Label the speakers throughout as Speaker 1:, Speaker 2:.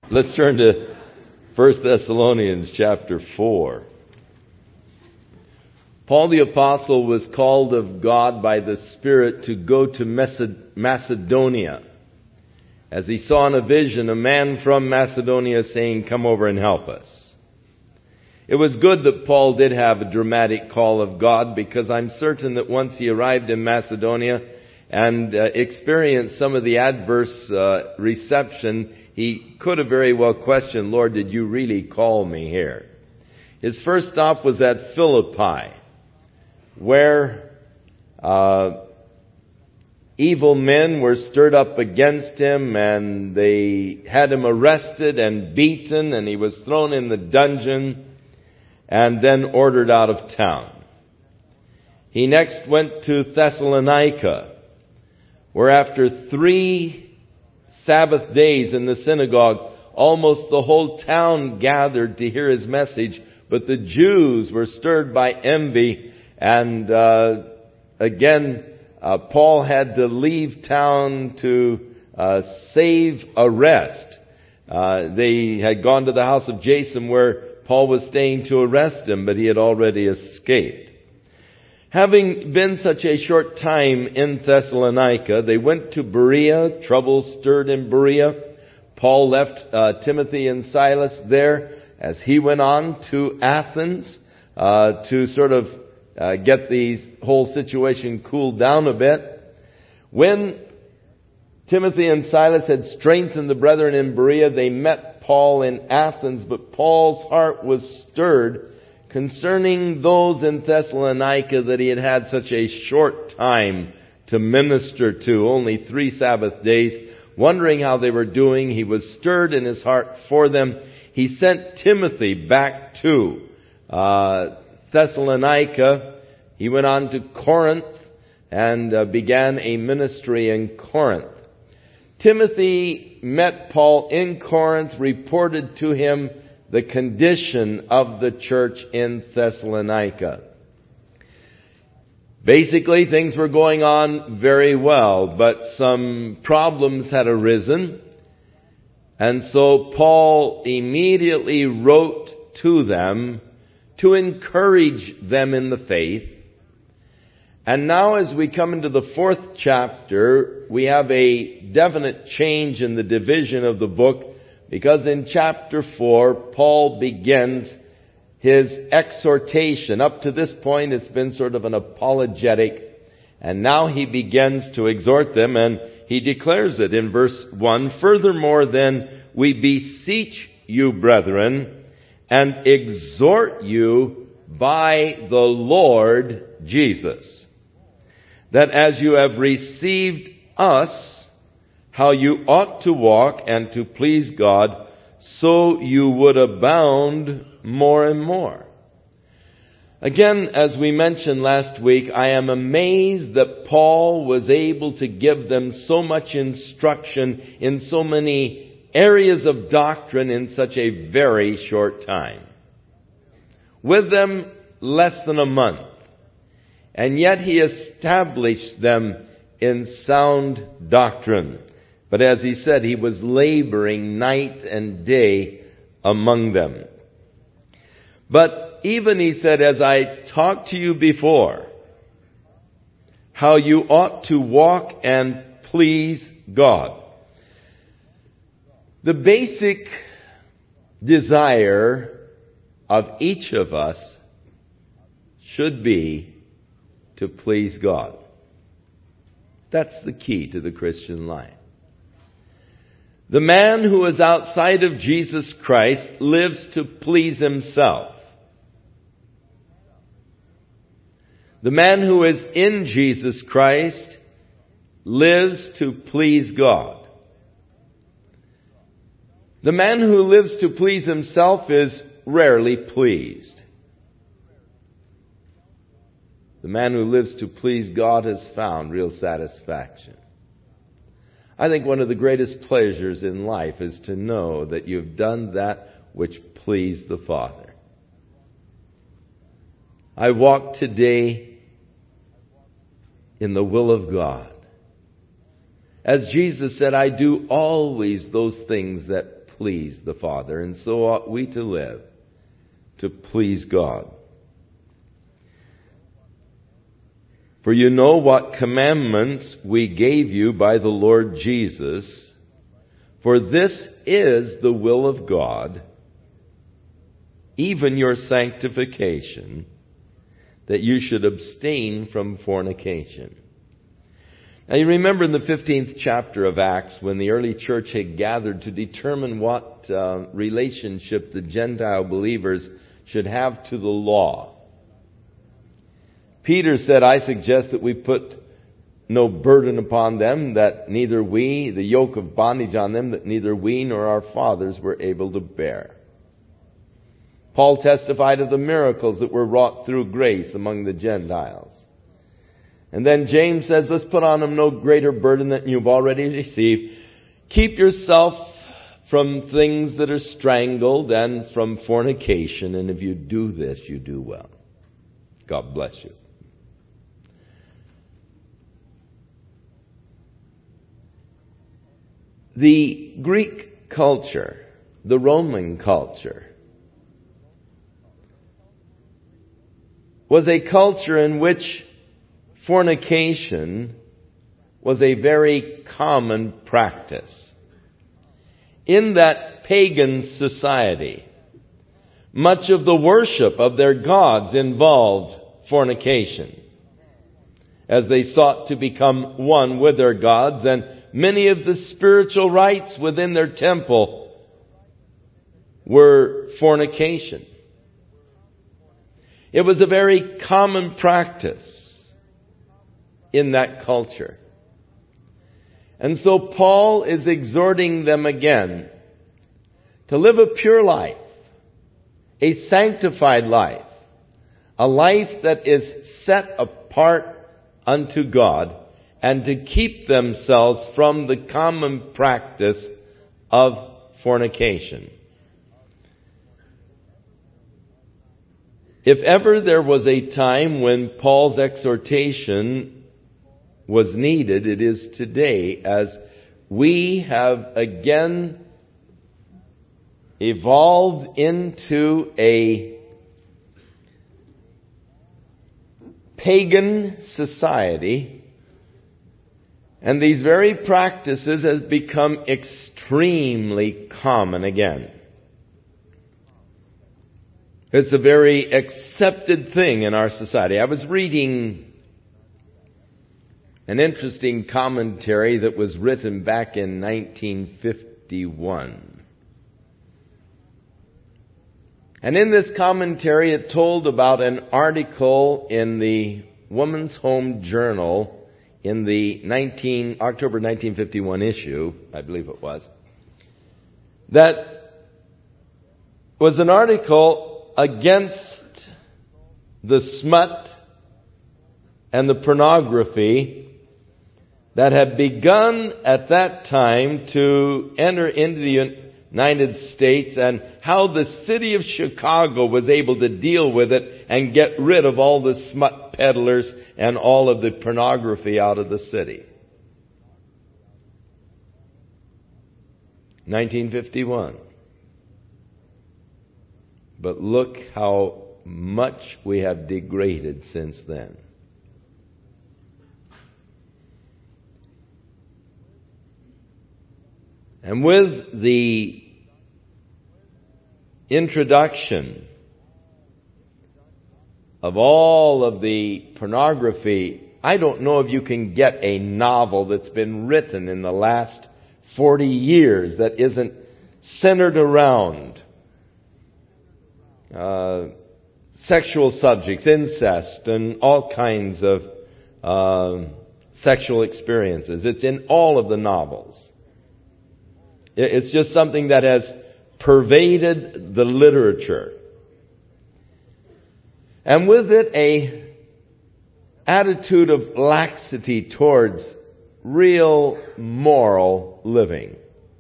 Speaker 1: Let's turn to 1 Thessalonians chapter 4. Paul the Apostle was called of God by the Spirit to go to Macedonia, as he saw in a vision a man from Macedonia saying, "Come over and help us." It was good that Paul did have a dramatic call of God, because I'm certain that once he arrived in Macedonia and experienced some of the adverse reception, he could have very well questioned, "Lord, did you really call me here?" His first stop was at Philippi, where evil men were stirred up against him, and they had him arrested and beaten, and he was thrown in the dungeon and then ordered out of town. He next went to Thessalonica, where after 3 Sabbath days in the synagogue, almost the whole town gathered to hear his message, but the Jews were stirred by envy, and again, Paul had to leave town to save arrest. They had gone to the house of Jason, where Paul was staying, to arrest him, but he had already escaped. Having been such a short time in Thessalonica, they went to Berea. Trouble stirred in Berea. Paul left Timothy and Silas there as he went on to Athens to sort of get the whole situation cooled down a bit. When Timothy and Silas had strengthened the brethren in Berea, they met Paul in Athens, but Paul's heart was stirred concerning those in Thessalonica that he had had such a short time to minister to, only 3 Sabbath days, wondering how they were doing. He was stirred in his heart for them. He sent Timothy back to Thessalonica. He went on to Corinth and began a ministry in Corinth. Timothy met Paul in Corinth, reported to him the condition of the church in Thessalonica. Basically, things were going on very well, but some problems had arisen. And so Paul immediately wrote to them to encourage them in the faith. And now as we come into the 4th chapter, we have a definite change in the division of the book, because in chapter 4, Paul begins his exhortation. Up to this point, it's been sort of an apologetic, and now he begins to exhort them, and he declares it in verse 1, "Furthermore then, we beseech you, brethren, and exhort you by the Lord Jesus, that as you have received us, how you ought to walk and to please God, so you would abound more and more." Again, as we mentioned last week, I am amazed that Paul was able to give them so much instruction in so many areas of doctrine in such a very short time. With them less than a month. And yet he established them in sound doctrine. But as he said, he was laboring night and day among them. But even he said, "As I talked to you before, how you ought to walk and please God." The basic desire of each of us should be to please God. That's the key to the Christian life. The man who is outside of Jesus Christ lives to please himself. The man who is in Jesus Christ lives to please God. The man who lives to please himself is rarely pleased. The man who lives to please God has found real satisfaction. I think one of the greatest pleasures in life is to know that you've done that which pleased the Father. I walk today in the will of God. As Jesus said, I do always those things that please the Father, and so ought we to live, to please God. For you know what commandments we gave you by the Lord Jesus, for this is the will of God, even your sanctification, that you should abstain from fornication. Now you remember in the 15th chapter of Acts, when the early church had gathered to determine what relationship the Gentile believers should have to the law. Peter said, I suggest that we put no burden upon them, that neither we, the yoke of bondage on them, that neither we nor our fathers were able to bear. Paul testified of the miracles that were wrought through grace among the Gentiles. And then James says, let's put on them no greater burden than you've already received. Keep yourself from things that are strangled and from fornication. And if you do this, you do well. God bless you. The Greek culture, the Roman culture, was a culture in which fornication was a very common practice. In that pagan society, much of the worship of their gods involved fornication, as they sought to become one with their gods, and many of the spiritual rites within their temple were fornication. It was a very common practice in that culture. And so Paul is exhorting them again to live a pure life, a sanctified life, a life that is set apart unto God, and to keep themselves from the common practice of fornication. If ever there was a time when Paul's exhortation was needed, it is today, as we have again evolved into a pagan society, and these very practices have become extremely common again. It's a very accepted thing in our society. I was reading an interesting commentary that was written back in 1951. And in this commentary, it told about an article in the Woman's Home Journal in the October 1951 issue, I believe it was, that was an article against the smut and the pornography that had begun at that time to enter into the United States, and how the city of Chicago was able to deal with it and get rid of all the smut peddlers and all of the pornography out of the city. 1951. But look how much we have degraded since then. And with the introduction of all of the pornography, I don't know if you can get a novel that's been written in the last 40 years that isn't centered around sexual subjects, incest, and all kinds of sexual experiences. It's in all of the novels. It's just something that has pervaded the literature. And with it, a attitude of laxity towards real moral living.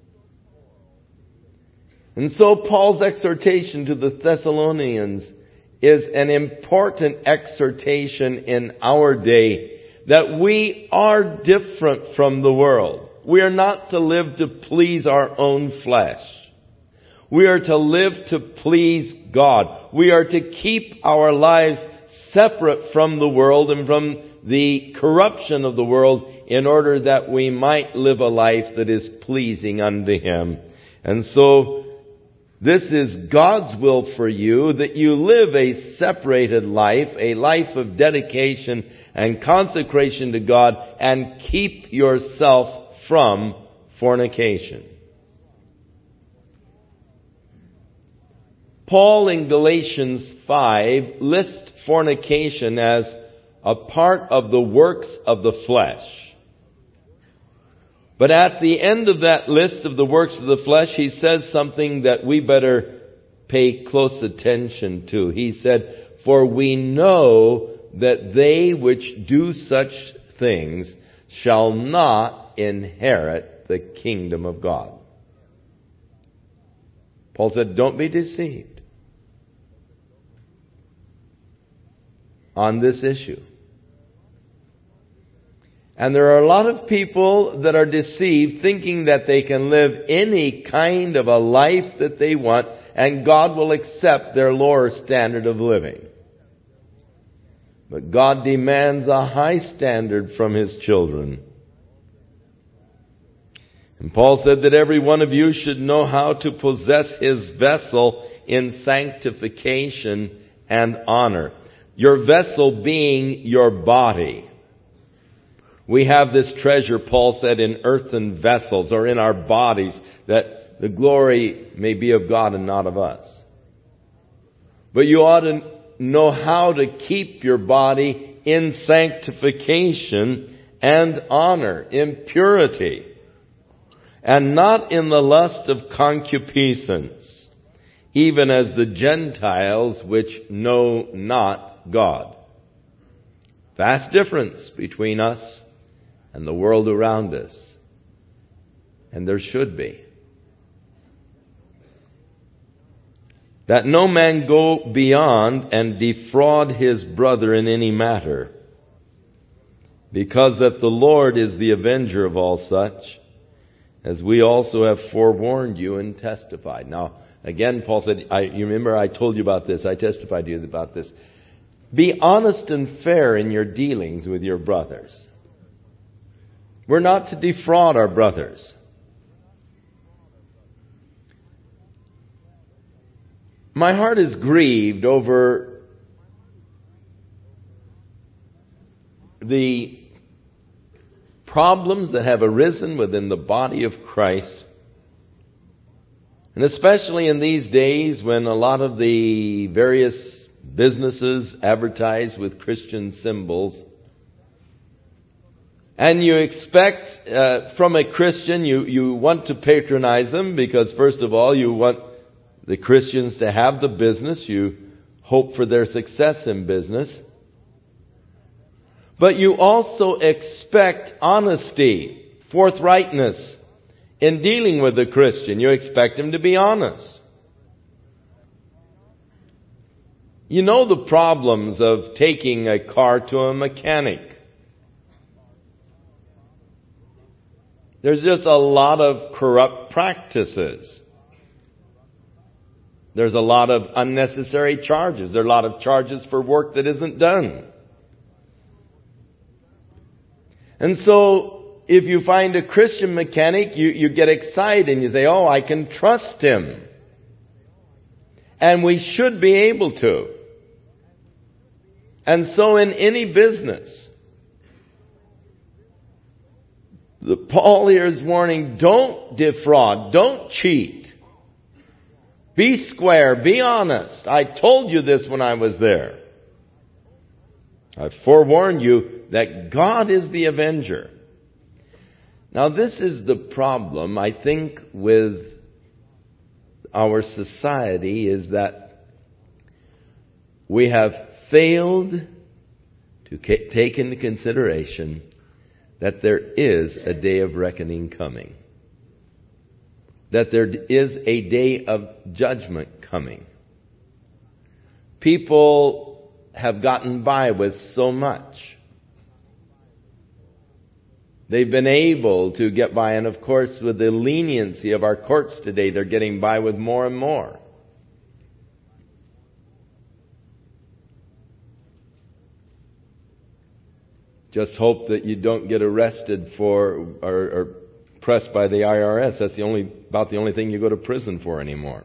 Speaker 1: And so Paul's exhortation to the Thessalonians is an important exhortation in our day, that we are different from the world. We are not to live to please our own flesh. We are to live to please God. We are to keep our lives separate from the world and from the corruption of the world in order that we might live a life that is pleasing unto Him. And so, this is God's will for you, that you live a separated life, a life of dedication and consecration to God, and keep yourself from fornication. Paul in Galatians 5 lists fornication as a part of the works of the flesh. But at the end of that list of the works of the flesh, he says something that we better pay close attention to. He said, "For we know that they which do such things shall not inherit the kingdom of God." Paul said, don't be deceived on this issue. And there are a lot of people that are deceived, thinking that they can live any kind of a life that they want, and God will accept their lower standard of living. But God demands a high standard from His children. And Paul said that every one of you should know how to possess his vessel in sanctification and honor. Your vessel being your body. We have this treasure, Paul said, in earthen vessels, or in our bodies, that the glory may be of God and not of us. But you ought to know how to keep your body in sanctification and honor, in purity, and not in the lust of concupiscence, even as the Gentiles which know not God. Vast difference between us and the world around us. And there should be. That no man go beyond and defraud his brother in any matter, because that the Lord is the avenger of all such, as we also have forewarned you and testified. Now, again, Paul said, you remember I told you about this, I testified to you about this. Be honest and fair in your dealings with your brothers. We're not to defraud our brothers. My heart is grieved over the problems that have arisen within the body of Christ. And especially in these days when a lot of the various businesses advertise with Christian symbols. And you expect from a Christian, you want to patronize them because first of all you want the Christians to have the business. You hope for their success in business. But you also expect honesty, forthrightness in dealing with the Christian. You expect him to be honest. You know the problems of taking a car to a mechanic. There's just a lot of corrupt practices. There's a lot of unnecessary charges. There are a lot of charges for work that isn't done. And so, if you find a Christian mechanic, you get excited and you say, oh, I can trust him. And we should be able to. And so in any business, Paul here is warning, don't defraud, don't cheat. Be square, be honest. I told you this when I was there. I forewarned you that God is the avenger. Now this is the problem, I think, with our society, is that we have failed to take into consideration that there is a day of reckoning coming. That there is a day of judgment coming. People have gotten by with so much. They've been able to get by, and of course with the leniency of our courts today, they're getting by with more and more. Just hope that you don't get arrested for or pressed by the IRS. That's about the only thing you go to prison for anymore.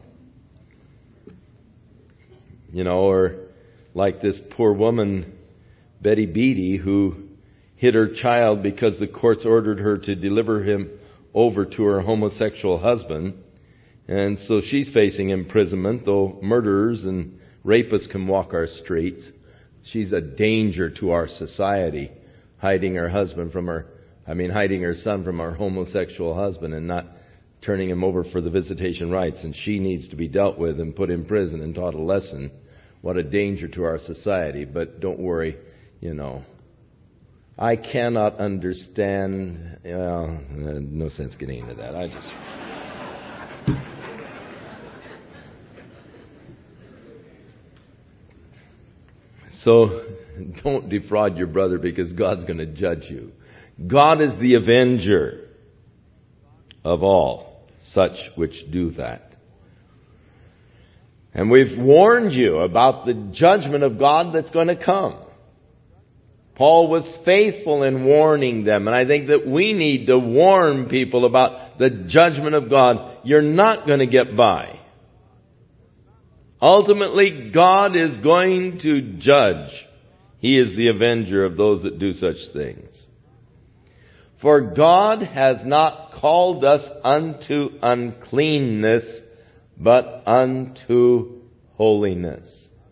Speaker 1: Or like this poor woman, Betty Beattie, who hid her child because the courts ordered her to deliver him over to her homosexual husband. And so she's facing imprisonment, though murderers and rapists can walk our streets. She's a danger to our society, hiding her son from her homosexual husband and not turning him over for the visitation rights. And she needs to be dealt with and put in prison and taught a lesson. What a danger to our society. But don't worry, I cannot understand. No sense getting into that. So don't defraud your brother, because God's going to judge you. God is the avenger of all such which do that. And we've warned you about the judgment of God that's going to come. Paul was faithful in warning them, and I think that we need to warn people about the judgment of God. You're not going to get by. Ultimately, God is going to judge. He is the avenger of those that do such things. For God has not called us unto uncleanness, but unto holiness.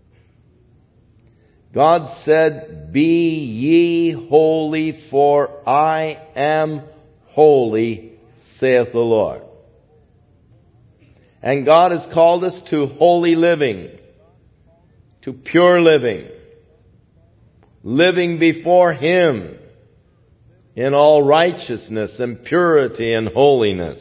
Speaker 1: God said, "Be ye holy, for I am holy, saith the Lord." And God has called us to holy living, to pure living, living before Him in all righteousness and purity and holiness.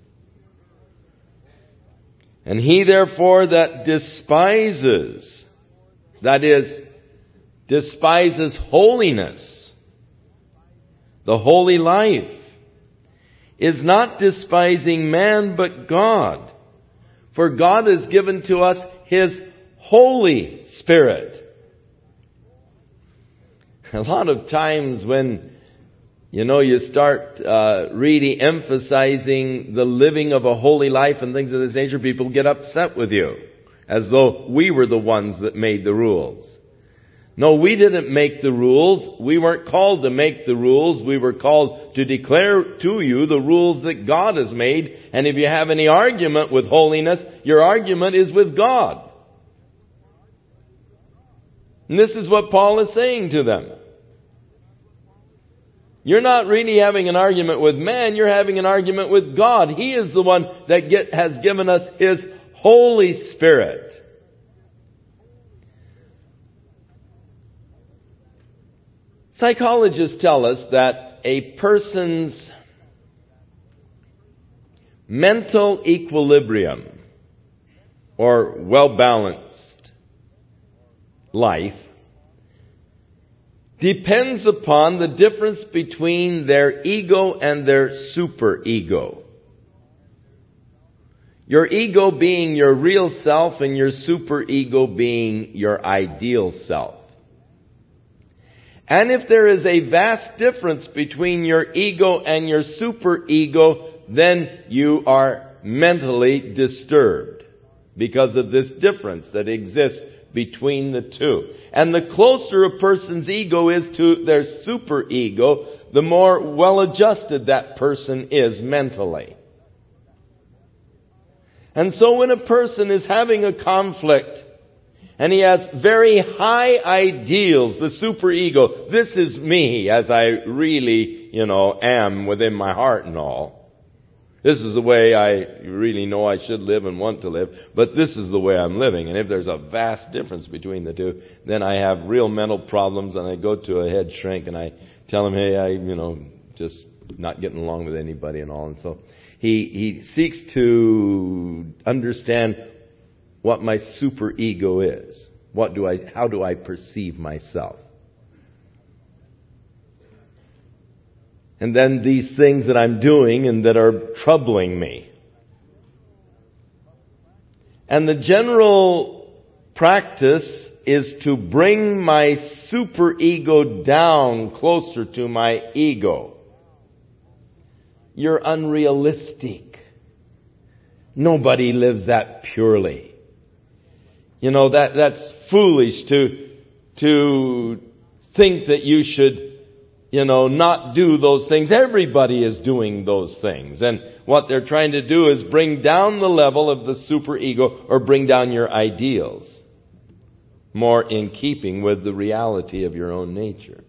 Speaker 1: And he therefore that despises, that is, despises holiness, the holy life, is not despising man but God. For God has given to us His Holy Spirit. A lot of times when you start really emphasizing the living of a holy life and things of this nature, people get upset with you, as though we were the ones that made the rules. No, we didn't make the rules. We weren't called to make the rules. We were called to declare to you the rules that God has made. And if you have any argument with holiness, your argument is with God. And this is what Paul is saying to them. You're not really having an argument with man, you're having an argument with God. He is the one that has given us His Holy Spirit. Psychologists tell us that a person's mental equilibrium, or well-balanced life, depends upon the difference between their ego and their superego. Your ego being your real self and your superego being your ideal self. And if there is a vast difference between your ego and your superego, then you are mentally disturbed because of this difference that exists between the two. And the closer a person's ego is to their superego, the more well-adjusted that person is mentally. And so when a person is having a conflict, and he has very high ideals, the superego, this is me as I really, am within my heart and all. This is the way I really know I should live and want to live, but this is the way I'm living. And if there's a vast difference between the two, then I have real mental problems, and I go to a head shrink and I tell him, hey, I, just not getting along with anybody and all. And so he seeks to understand what my superego is. How do I perceive myself? And then these things that I'm doing and that are troubling me. And the general practice is to bring my superego down closer to my ego. You're unrealistic. Nobody lives that purely. You know, that's foolish to think that you should, not do those things. Everybody is doing those things. And what they're trying to do is bring down the level of the superego, or bring down your ideals, more in keeping with the reality of your own nature.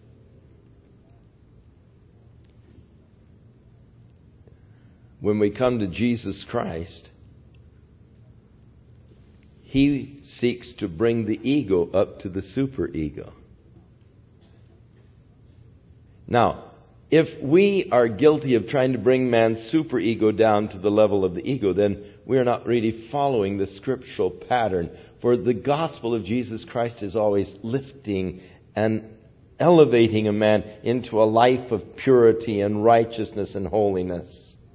Speaker 1: When we come to Jesus Christ, He seeks to bring the ego up to the superego. Now, if we are guilty of trying to bring man's superego down to the level of the ego, then we are not really following the scriptural pattern. For the gospel of Jesus Christ is always lifting and elevating a man into a life of purity and righteousness and holiness.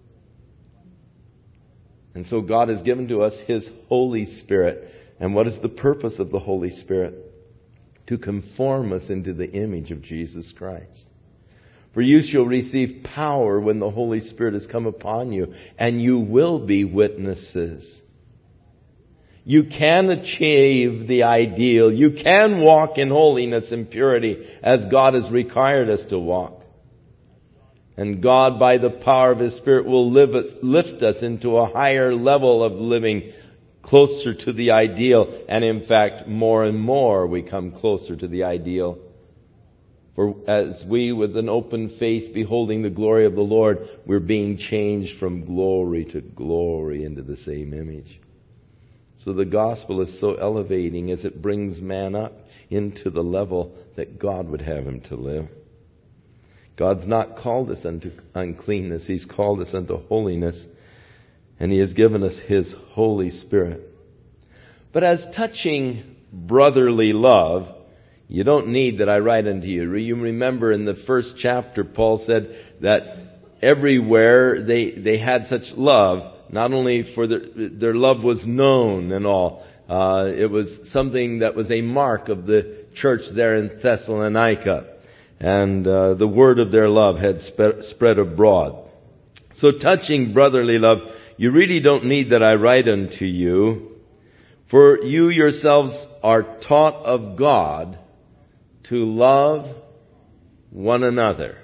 Speaker 1: And so God has given to us His Holy Spirit. And what is the purpose of the Holy Spirit? To conform us into the image of Jesus Christ. For you shall receive power when the Holy Spirit has come upon you, and you will be witnesses. You can achieve the ideal. You can walk in holiness and purity as God has required us to walk. And God, by the power of His Spirit, will lift us into a higher level of living closer to the ideal. And in fact, more and more we come closer to the ideal. For as we, with an open face, beholding the glory of the Lord, we're being changed from glory to glory into the same image. So the gospel is so elevating as it brings man up into the level that God would have him to live. God's not called us unto uncleanness. He's called us unto holiness. And He has given us His Holy Spirit. But as touching brotherly love, you don't need that I write unto you. You remember in the first chapter, Paul said that everywhere they had such love. Not only for their love was known and all. It was something that was a mark of the church there in Thessalonica. And the word of their love had spread abroad. So touching brotherly love, you really don't need that I write unto you. For you yourselves are taught of God to love one another.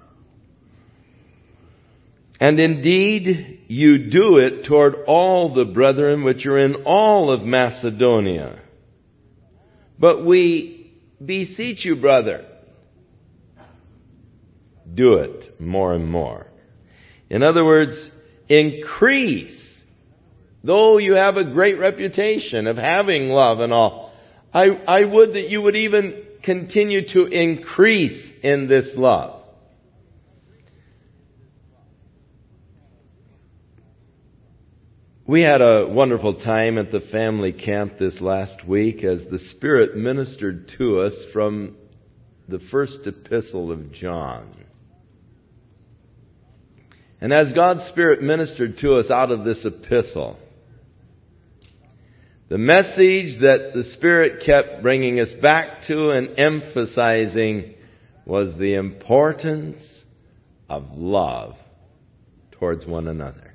Speaker 1: And indeed, you do it toward all the brethren which are in all of Macedonia. But we beseech you, brother, do it more and more. In other words, increase. Though you have a great reputation of having love and all, I would that you would even continue to increase in this love. We had a wonderful time at the family camp this last week as the Spirit ministered to us from the first epistle of John. And as God's Spirit ministered to us out of this epistle, the message that the Spirit kept bringing us back to and emphasizing was the importance of love towards one another.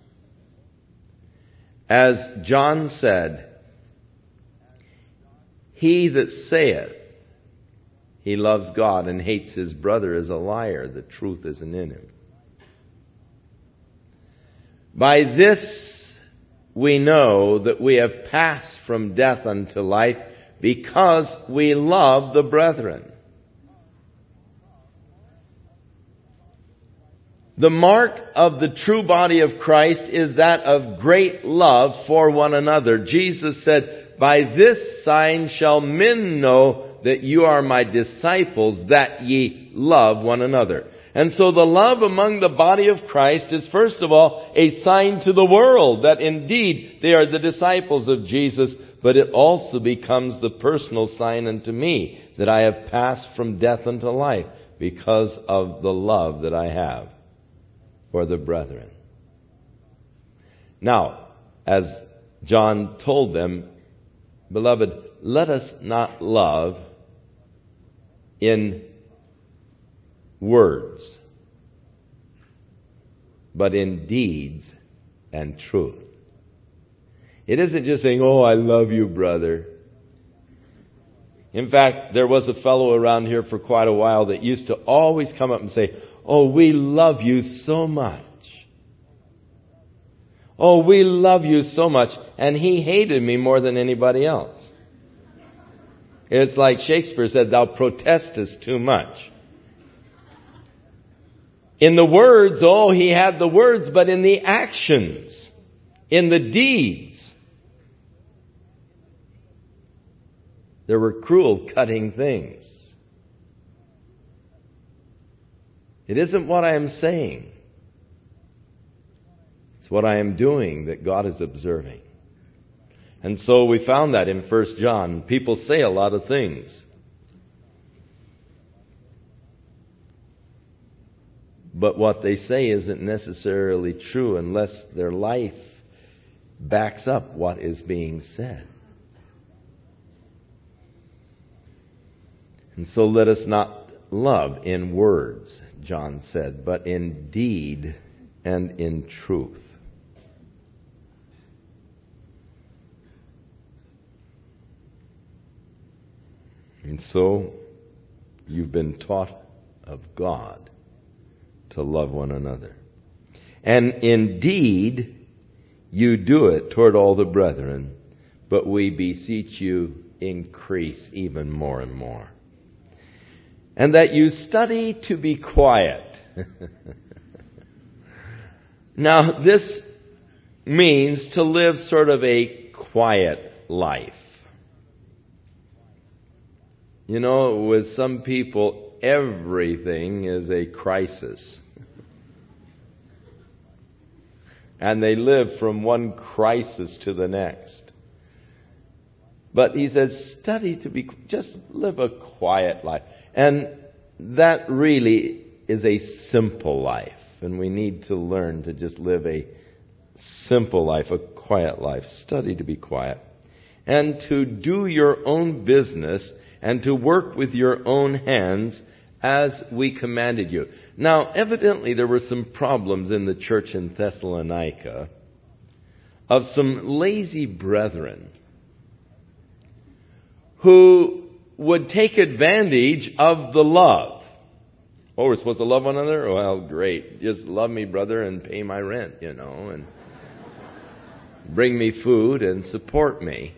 Speaker 1: As John said, he that saith he loves God and hates his brother is a liar. The truth isn't in him. By this we know that we have passed from death unto life because we love the brethren. The mark of the true body of Christ is that of great love for one another. Jesus said, "By this sign shall men know that you are my disciples, that ye love one another." And so the love among the body of Christ is first of all a sign to the world that indeed they are the disciples of Jesus, but it also becomes the personal sign unto me that I have passed from death unto life because of the love that I have for the brethren. Now, as John told them, beloved, let us not love in words, but in deeds and truth. It isn't just saying, oh, I love you, brother. In fact, there was a fellow around here for quite a while that used to always come up and say, oh, we love you so much. Oh, we love you so much. And he hated me more than anybody else. It's like Shakespeare said, thou protestest too much. In the words, oh, he had the words, but in the actions, in the deeds, there were cruel, cutting things. It isn't what I am saying. It's what I am doing that God is observing. And so we found that in 1 John. People say a lot of things. But what they say isn't necessarily true unless their life backs up what is being said. And so let us not love in words, John said, but in deed and in truth. And so you've been taught of God to love one another. And indeed, you do it toward all the brethren, but we beseech you, increase even more and more. And that you study to be quiet. Now, this means to live sort of a quiet life. You know, with some people, everything is a crisis. And they live from one crisis to the next. But he says, just live a quiet life. And that really is a simple life. And we need to learn to just live a simple life, a quiet life. Study to be quiet. And to do your own business and to work with your own hands as we commanded you. Now, evidently there were some problems in the church in Thessalonica of some lazy brethren who would take advantage of the love. Oh, we're supposed to love one another? Well, great. Just love me, brother, and pay my rent, and bring me food and support me.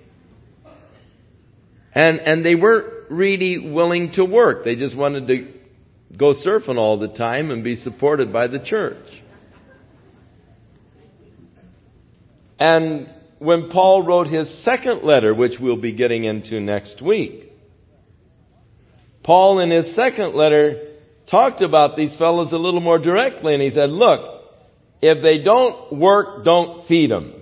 Speaker 1: And they weren't really willing to work. They just wanted to go surfing all the time and be supported by the church. And when Paul wrote his second letter, which we'll be getting into next week, Paul in his second letter talked about these fellows a little more directly. And he said, look, if they don't work, don't feed them.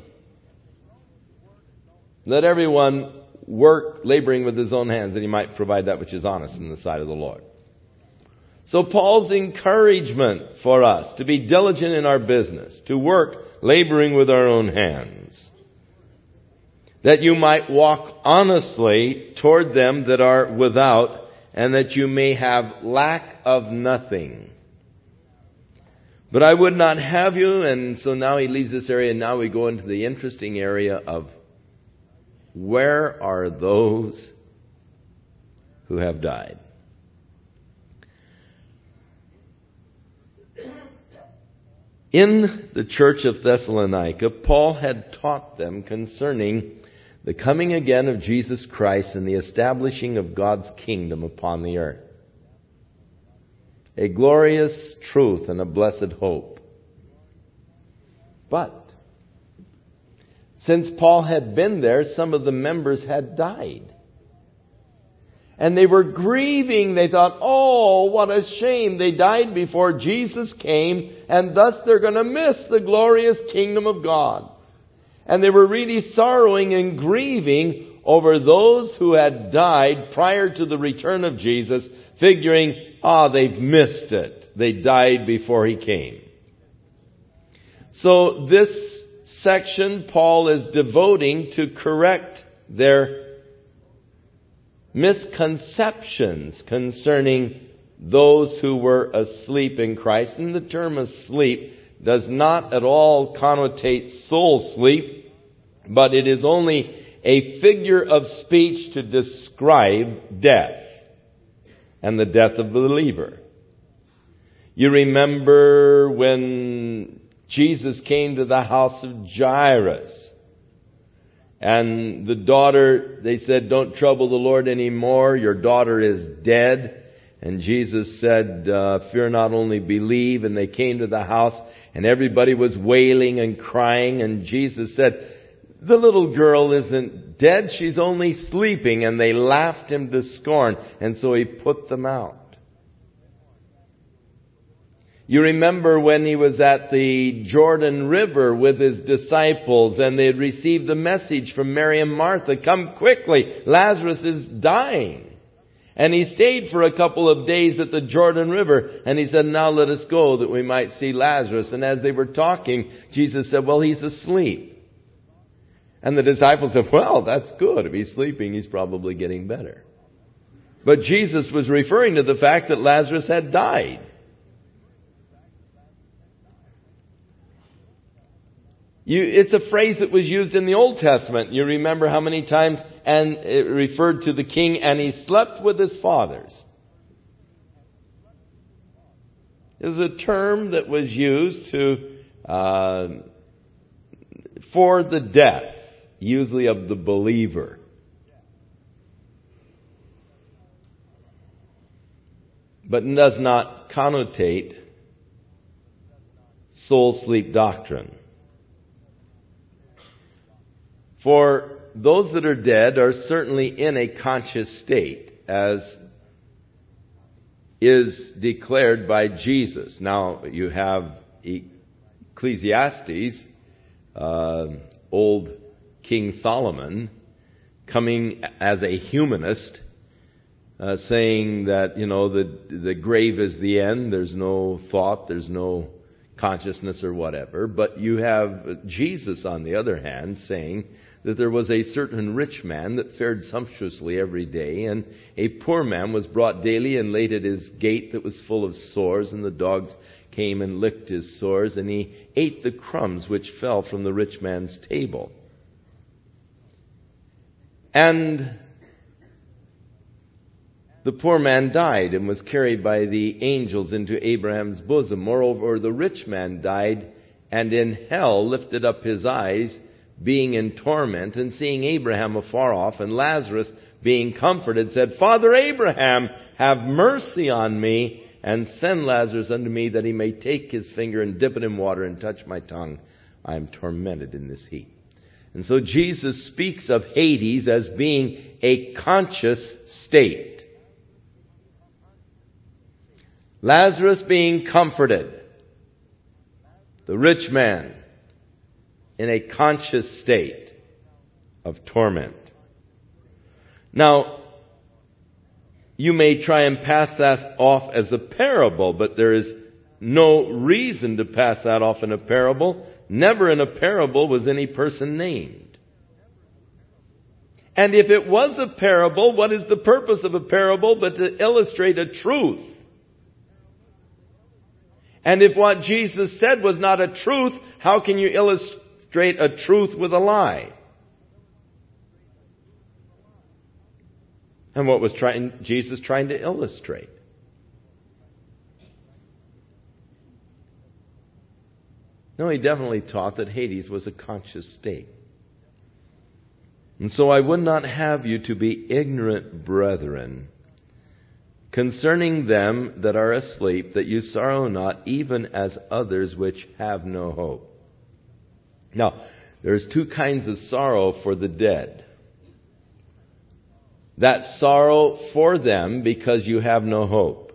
Speaker 1: Let everyone work, laboring with his own hands, that he might provide that which is honest in the sight of the Lord. So Paul's encouragement for us to be diligent in our business, to work, laboring with our own hands, that you might walk honestly toward them that are without, and that you may have lack of nothing. But I would not have you, and so now he leaves this area, and now we go into the interesting area of where are those who have died? In the church of Thessalonica, Paul had taught them concerning the coming again of Jesus Christ and the establishing of God's kingdom upon the earth. A glorious truth and a blessed hope. But since Paul had been there, some of the members had died. And they were grieving. They thought, oh, what a shame. They died before Jesus came, and thus they're going to miss the glorious kingdom of God. And they were really sorrowing and grieving over those who had died prior to the return of Jesus, figuring, they've missed it. They died before he came. So this section Paul is devoting to correct their misconceptions concerning those who were asleep in Christ. And the term asleep does not at all connotate soul sleep, but it is only a figure of speech to describe death and the death of the believer. You remember when Jesus came to the house of Jairus, and the daughter, they said, "Don't trouble the Lord anymore. Your daughter is dead." And Jesus said, "Fear not, only believe." And they came to the house, and everybody was wailing and crying. And Jesus said, "The little girl isn't dead. She's only sleeping." And they laughed him to scorn. And so he put them out. You remember when he was at the Jordan River with his disciples, and they had received the message from Mary and Martha, "Come quickly, Lazarus is dying." And he stayed for a couple of days at the Jordan River, and he said, "Now let us go that we might see Lazarus." And as they were talking, Jesus said, "Well, he's asleep." And the disciples said, "Well, that's good. If he's sleeping, he's probably getting better." But Jesus was referring to the fact that Lazarus had died. It's a phrase that was used in the Old Testament. You remember how many times, and it referred to the king, "and he slept with his fathers." It was a term that was used for the death, usually of the believer. But does not connotate soul sleep doctrine. For those that are dead are certainly in a conscious state, as is declared by Jesus. Now, you have Ecclesiastes, old King Solomon, coming as a humanist, saying that, the grave is the end, there's no thought, there's no consciousness or whatever. But you have Jesus, on the other hand, saying that there was a certain rich man that fared sumptuously every day, and a poor man was brought daily and laid at his gate that was full of sores, and the dogs came and licked his sores, and he ate the crumbs which fell from the rich man's table. And the poor man died and was carried by the angels into Abraham's bosom. Moreover, the rich man died, and in hell lifted up his eyes, being in torment, and seeing Abraham afar off, and Lazarus being comforted, said, "Father Abraham, have mercy on me, and send Lazarus unto me, that he may take his finger and dip it in water and touch my tongue. I am tormented in this heat." And so Jesus speaks of Hades as being a conscious state. Lazarus being comforted. The rich man in a conscious state of torment. Now, you may try and pass that off as a parable, but there is no reason to pass that off in a parable. Never in a parable was any person named. And if it was a parable, what is the purpose of a parable but to illustrate a truth? And if what Jesus said was not a truth, how can you illustrate a truth with a lie? And what was Jesus trying to illustrate? No, he definitely taught that Hades was a conscious state. And so I would not have you to be ignorant, brethren, concerning them that are asleep, that you sorrow not, even as others which have no hope. Now, there's two kinds of sorrow for the dead. That sorrow for them because you have no hope.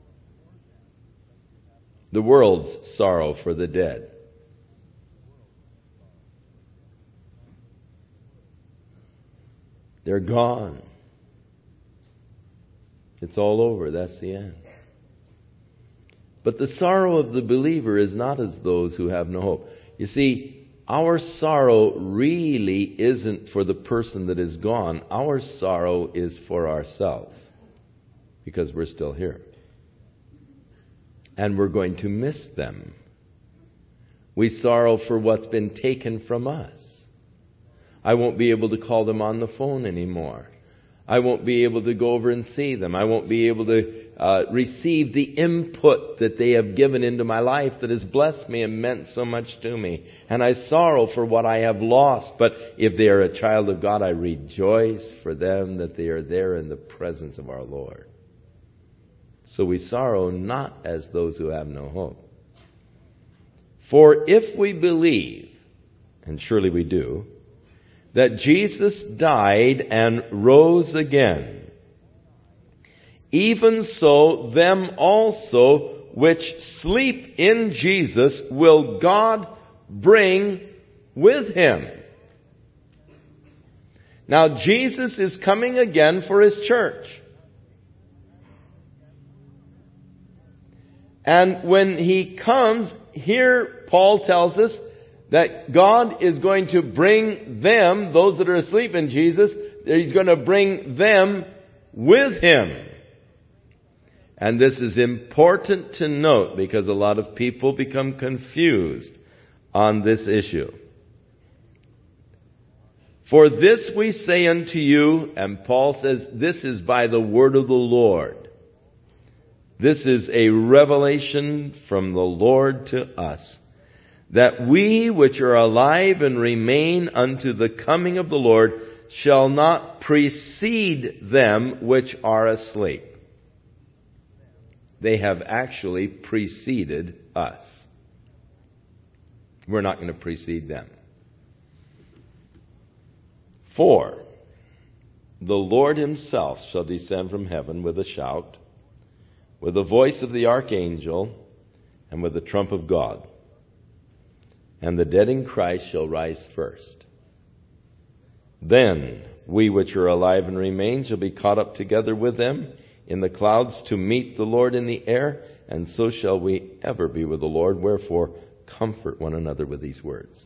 Speaker 1: The world's sorrow for the dead. They're gone. It's all over. That's the end. But the sorrow of the believer is not as those who have no hope. You see, our sorrow really isn't for the person that is gone. Our sorrow is for ourselves, because we're still here. And we're going to miss them. We sorrow for what's been taken from us. I won't be able to call them on the phone anymore. I won't be able to go over and see them. I won't be able to receive the input that they have given into my life that has blessed me and meant so much to me. And I sorrow for what I have lost. But if they are a child of God, I rejoice for them that they are there in the presence of our Lord. So we sorrow not as those who have no hope. For if we believe, and surely we do, that Jesus died and rose again, even so them also which sleep in Jesus will God bring with Him. Now Jesus is coming again for His church. And when He comes, here Paul tells us that God is going to bring them, those that are asleep in Jesus, He's going to bring them with Him. And this is important to note because a lot of people become confused on this issue. For this we say unto you, and Paul says this is by the word of the Lord. This is a revelation from the Lord to us, that we which are alive and remain unto the coming of the Lord shall not precede them which are asleep. They have actually preceded us. We're not going to precede them. For the Lord Himself shall descend from heaven with a shout, with the voice of the archangel, and with the trump of God. And the dead in Christ shall rise first. Then we which are alive and remain shall be caught up together with them in the clouds to meet the Lord in the air, and so shall we ever be with the Lord. Wherefore, comfort one another with these words.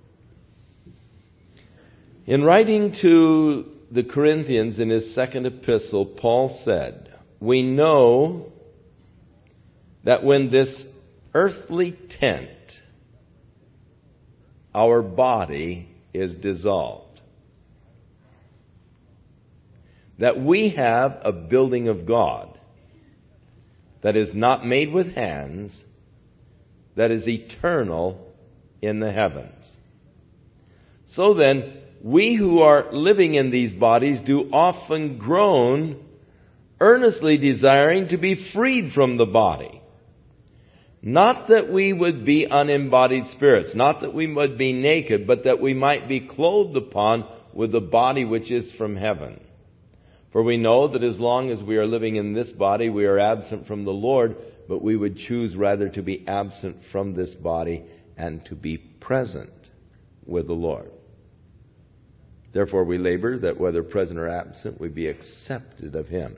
Speaker 1: In writing to the Corinthians in his second epistle, Paul said, we know that when this earthly tent, our body, is dissolved, that we have a building of God that is not made with hands, that is eternal in the heavens. So then, we who are living in these bodies do often groan, earnestly desiring to be freed from the body. Not that we would be unembodied spirits, not that we would be naked, but that we might be clothed upon with the body which is from heaven. For we know that as long as we are living in this body, we are absent from the Lord, but we would choose rather to be absent from this body and to be present with the Lord. Therefore we labor that whether present or absent, we be accepted of Him.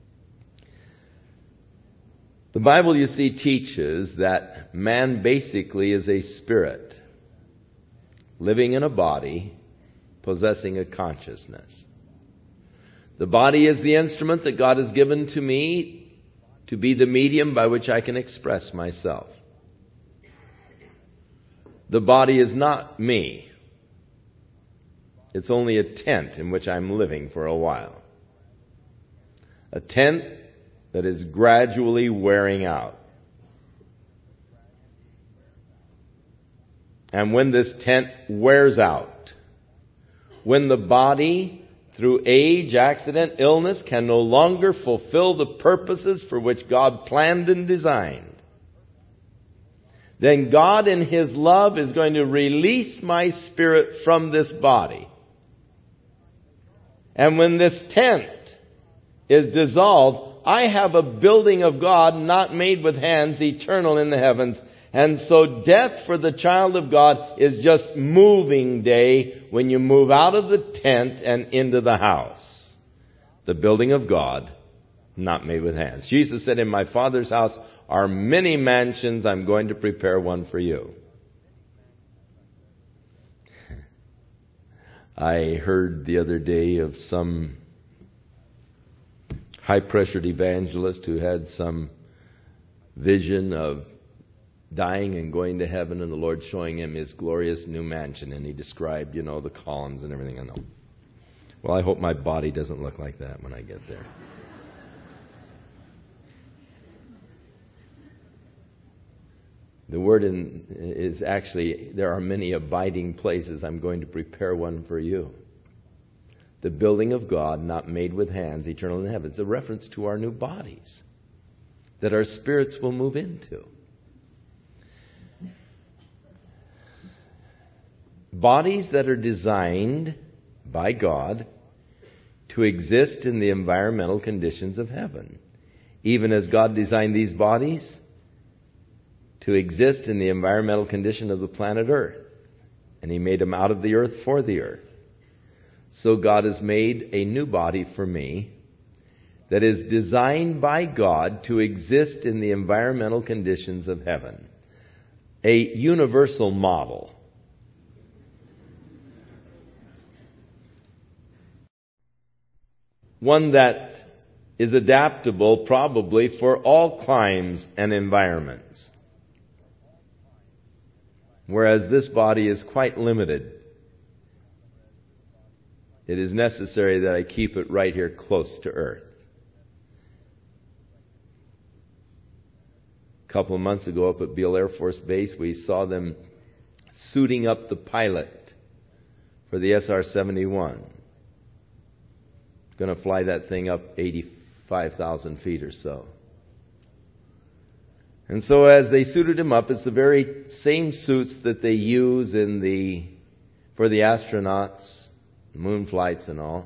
Speaker 1: The Bible, you see, teaches that man basically is a spirit, living in a body, possessing a consciousness. The body is the instrument that God has given to me to be the medium by which I can express myself. The body is not me. It's only a tent in which I'm living for a while. A tent that is gradually wearing out. And when this tent wears out, when the body, through age, accident, illness, can no longer fulfill the purposes for which God planned and designed, then God in His love is going to release my spirit from this body. And when this tent is dissolved, I have a building of God not made with hands, eternal in the heavens. And so death for the child of God is just moving day when you move out of the tent and into the house. The building of God, not made with hands. Jesus said, in my Father's house are many mansions. I'm going to prepare one for you. I heard the other day of some high-pressured evangelist who had some vision of dying and going to heaven, and the Lord showing him his glorious new mansion. And he described, the columns and everything. I know. Well, I hope my body doesn't look like that when I get there. The word is actually, there are many abiding places. I'm going to prepare one for you. The building of God, not made with hands, eternal in heaven. It's a reference to our new bodies that our spirits will move into. Bodies that are designed by God to exist in the environmental conditions of heaven. Even as God designed these bodies to exist in the environmental condition of the planet Earth. And He made them out of the earth for the earth. So God has made a new body for me that is designed by God to exist in the environmental conditions of heaven. A universal model. One that is adaptable probably for all climes and environments. Whereas this body is quite limited. It is necessary that I keep it right here close to earth. A couple of months ago up at Beale Air Force Base, we saw them suiting up the pilot for the SR-71. Going to fly that thing up 85,000 feet or so. And so as they suited him up, it's the very same suits that they use for the astronauts, moon flights and all.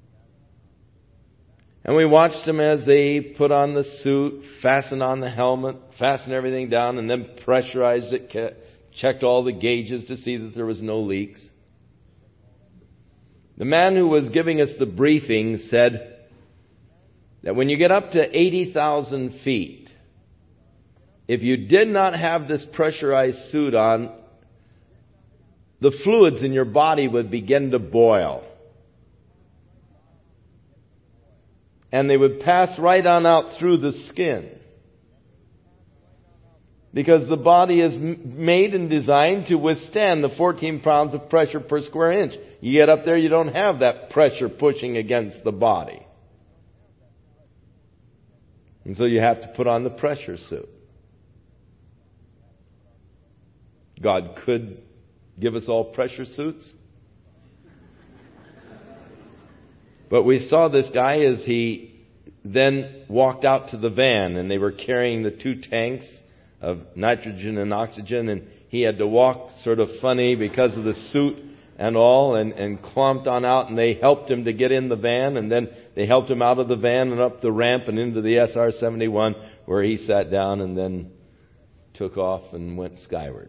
Speaker 1: And we watched them as they put on the suit, fastened on the helmet, fastened everything down, and then pressurized it, checked all the gauges to see that there was no leaks. The man who was giving us the briefing said that when you get up to 80,000 feet, if you did not have this pressurized suit on, the fluids in your body would begin to boil. And they would pass right on out through the skin. Because the body is made and designed to withstand the 14 pounds of pressure per square inch. You get up there, you don't have that pressure pushing against the body. And so you have to put on the pressure suit. God could give us all pressure suits. But we saw this guy as he then walked out to the van, and they were carrying the 2 tanks of nitrogen and oxygen, and he had to walk sort of funny because of the suit and all, and clumped on out, and they helped him to get in the van, and then they helped him out of the van and up the ramp and into the SR-71, where he sat down and then took off and went skyward.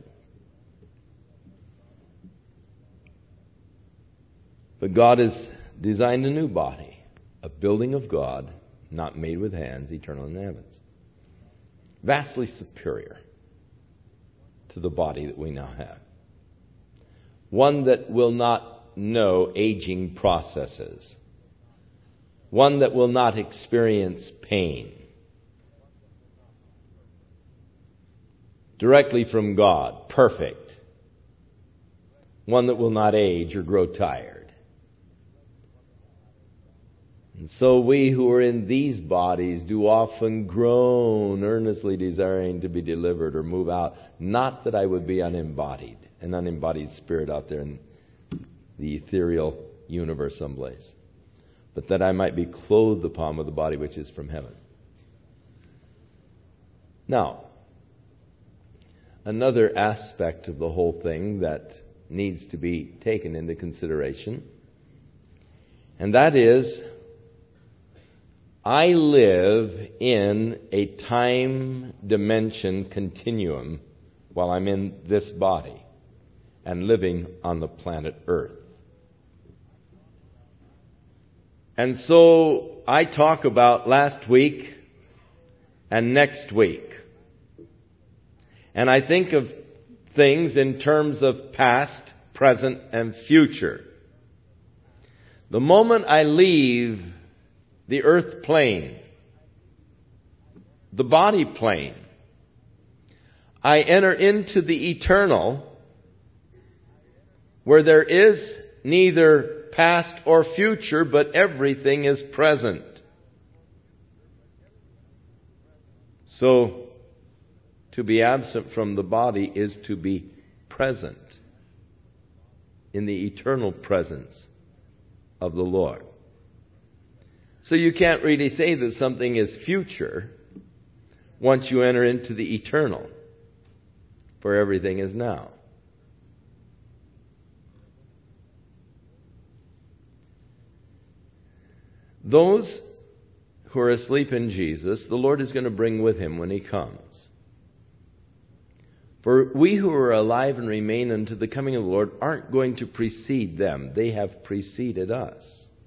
Speaker 1: But God has designed a new body, a building of God, not made with hands, eternal in the heavens. Vastly superior to the body that we now have. One that will not know aging processes. One that will not experience pain. Directly from God, perfect. One that will not age or grow tired. And so we who are in these bodies do often groan, earnestly desiring to be delivered or move out. Not that I would be unembodied, an unembodied spirit out there in the ethereal universe someplace, but that I might be clothed upon with the body which is from heaven. Now, another aspect of the whole thing that needs to be taken into consideration, and that is, I live in a time dimension continuum while I'm in this body and living on the planet Earth. And so I talk about last week and next week. And I think of things in terms of past, present, and future. The moment I leave the earth plane, the body plane, I enter into the eternal, where there is neither past or future, but everything is present. So, to be absent from the body is to be present in the eternal presence of the Lord. So you can't really say that something is future once you enter into the eternal, for everything is now. Those who are asleep in Jesus, the Lord is going to bring with Him when He comes. For we who are alive and remain unto the coming of the Lord aren't going to precede them. They have preceded us.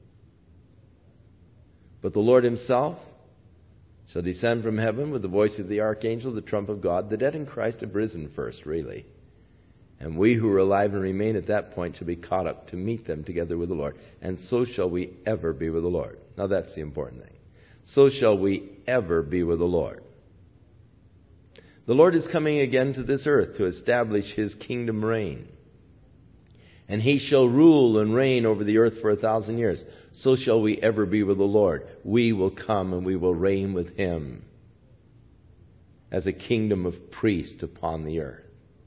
Speaker 1: But the Lord Himself shall descend from heaven with the voice of the archangel, the trump of God. The dead in Christ have risen first, really. And we who are alive and remain at that point shall be caught up to meet them together with the Lord. And so shall we ever be with the Lord. Now that's the important thing. So shall we ever be with the Lord. The Lord is coming again to this earth to establish His kingdom reign. And He shall rule and reign over the earth for 1,000 years. So shall we ever be with the Lord. We will come and we will reign with Him as a kingdom of priests upon the earth.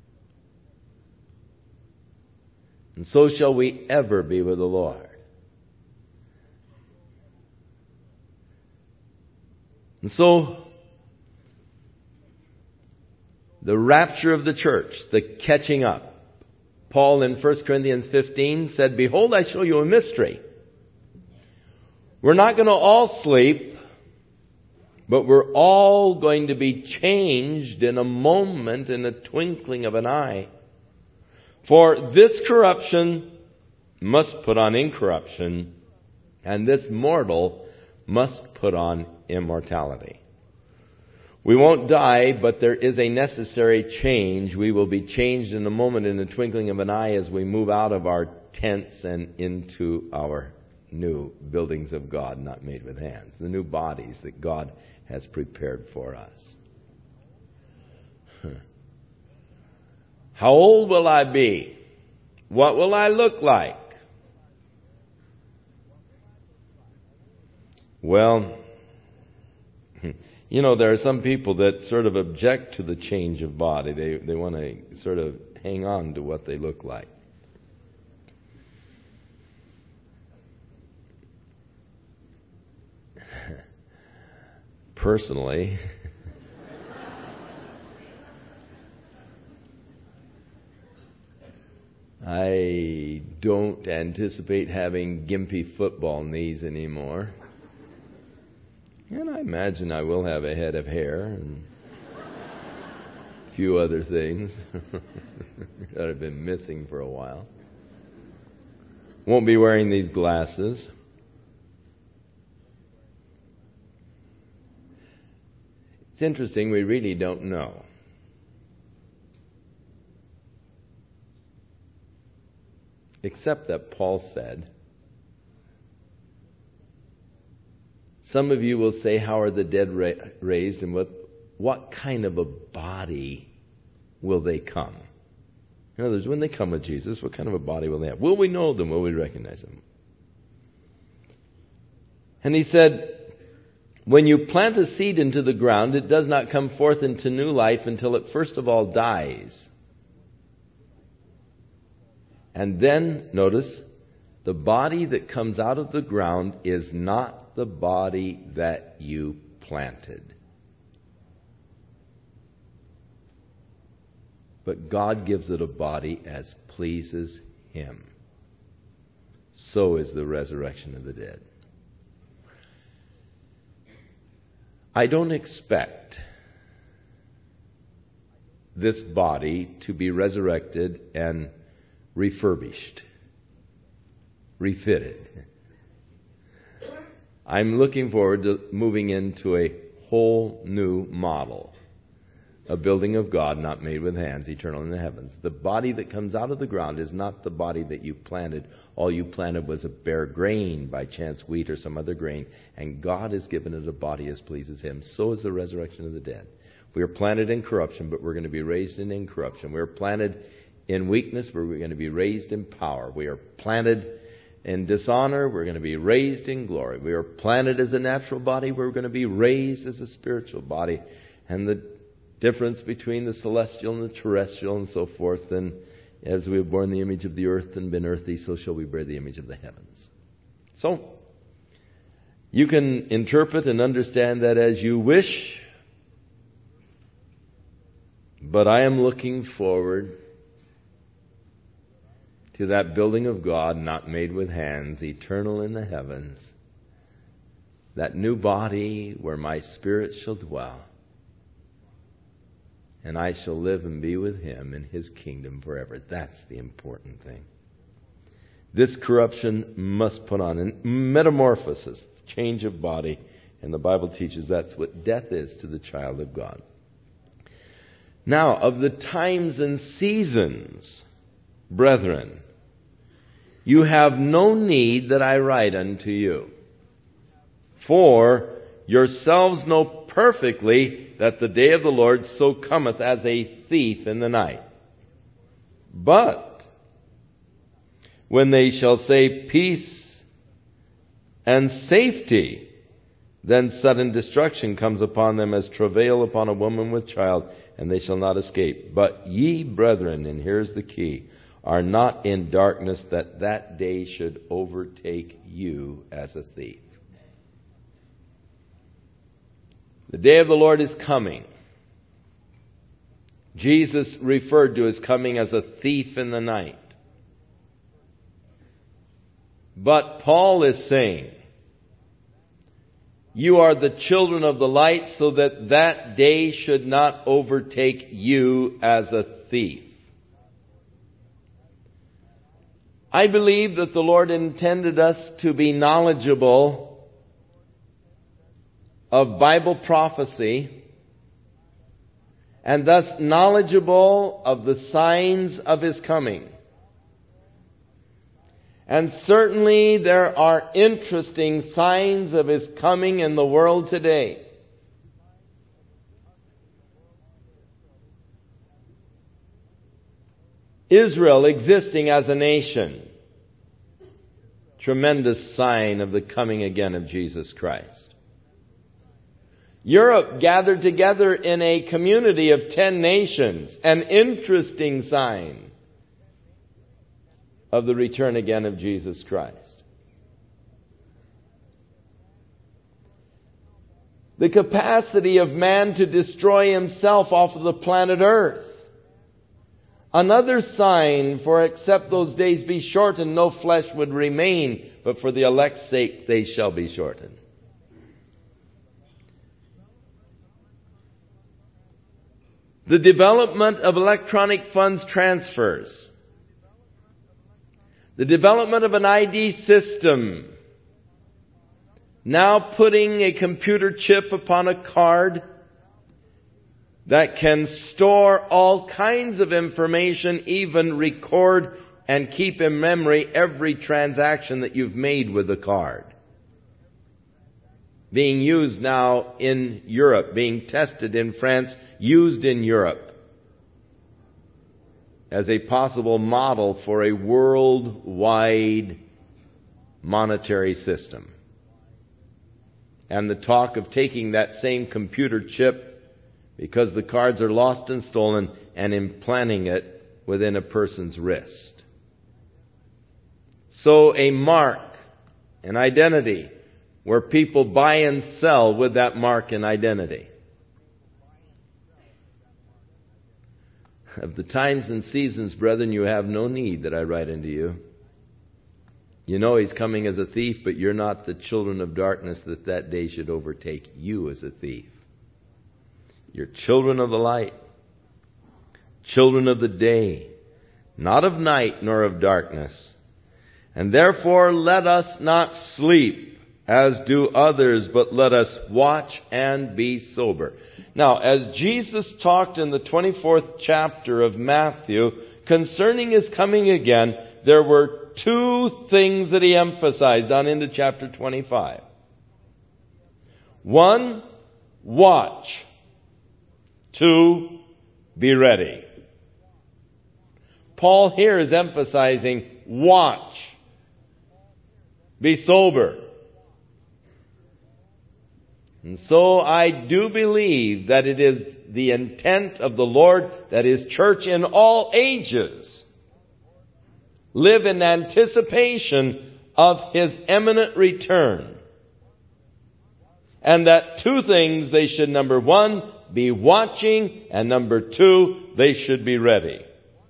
Speaker 1: And so shall we ever be with the Lord. And so, the rapture of the church, the catching up. Paul in 1 Corinthians 15 said, "Behold, I show you a mystery. We're not going to all sleep, but we're all going to be changed in a moment, in the twinkling of an eye. For this corruption must put on incorruption, and this mortal must put on immortality." We won't die, but there is a necessary change. We will be changed in a moment, in the twinkling of an eye, as we move out of our tents and into our new buildings of God, not made with hands. The new bodies that God has prepared for us. How old will I be? What will I look like? Well, you know, there are some people that sort of object to the change of body. They want to sort of hang on to what they look like. Personally, I don't anticipate having gimpy football knees anymore. And I imagine I will have a head of hair and a few other things that have been missing for a while. Won't be wearing these glasses. It's interesting, we really don't know. Except that Paul said, some of you will say, how are the dead raised, and what kind of a body will they come? In other words, when they come with Jesus, what kind of a body will they have? Will we know them? Will we recognize them? And he said, when you plant a seed into the ground, it does not come forth into new life until it first of all dies. And then, notice, the body that comes out of the ground is not the body that you planted. But God gives it a body as pleases Him. So is the resurrection of the dead. I don't expect this body to be resurrected and refurbished, refitted. I'm looking forward to moving into a whole new model. A building of God not made with hands, eternal in the heavens. The body that comes out of the ground is not the body that you planted. All you planted was a bare grain, by chance wheat or some other grain. And God has given it a body as pleases Him. So is the resurrection of the dead. We are planted in corruption, but we're going to be raised in incorruption. We are planted in weakness, but we're going to be raised in power. We are planted in dishonor, we're going to be raised in glory. We are planted as a natural body, we're going to be raised as a spiritual body. And the difference between the celestial and the terrestrial and so forth, and as we have borne the image of the earth and been earthy, so shall we bear the image of the heavens. So, you can interpret and understand that as you wish, but I am looking forward to that building of God not made with hands, eternal in the heavens, that new body where my spirit shall dwell, and I shall live and be with Him in His kingdom forever. That's the important thing. This corruption must put on a metamorphosis, change of body, and the Bible teaches that's what death is to the child of God. Now, of the times and seasons, brethren, you have no need that I write unto you. For yourselves know perfectly that the day of the Lord so cometh as a thief in the night. But when they shall say peace and safety, then sudden destruction comes upon them as travail upon a woman with child, and they shall not escape. But ye, brethren, and here's the key, are not in darkness, that that day should overtake you as a thief. The day of the Lord is coming. Jesus referred to His coming as a thief in the night. But Paul is saying, you are the children of the light, so that that day should not overtake you as a thief. I believe that the Lord intended us to be knowledgeable of Bible prophecy, and thus knowledgeable of the signs of His coming. And certainly there are interesting signs of His coming in the world today. Israel existing as a nation. Tremendous sign of the coming again of Jesus Christ. Europe gathered together in a community of 10 nations. An interesting sign of the return again of Jesus Christ. The capacity of man to destroy himself off of the planet Earth. Another sign, for except those days be shortened, no flesh would remain, but for the elect's sake they shall be shortened. The development of electronic funds transfers. The development of an ID system. Now putting a computer chip upon a card that can store all kinds of information, even record and keep in memory every transaction that you've made with the card. Being used now in Europe, being tested in France, used in Europe as a possible model for a worldwide monetary system. And the talk of taking that same computer chip, because the cards are lost and stolen, and implanting it within a person's wrist. So a mark, an identity, where people buy and sell with that mark and identity. Of the times and seasons, brethren, you have no need that I write unto you. You know He's coming as a thief, but you're not the children of darkness, that that day should overtake you as a thief. You're children of the light. children of the day, not of night nor of darkness. And therefore let us not sleep as do others, but let us watch and be sober. Now, as Jesus talked in the 24th chapter of Matthew concerning His coming again, there were two things that He emphasized on into chapter 25. One, watch. Two, be ready. Paul here is emphasizing watch. Be sober. And so I do believe that it is the intent of the Lord that His church in all ages live in anticipation of His imminent return. And that two things they should, number one, be watching, and number two, they should be ready.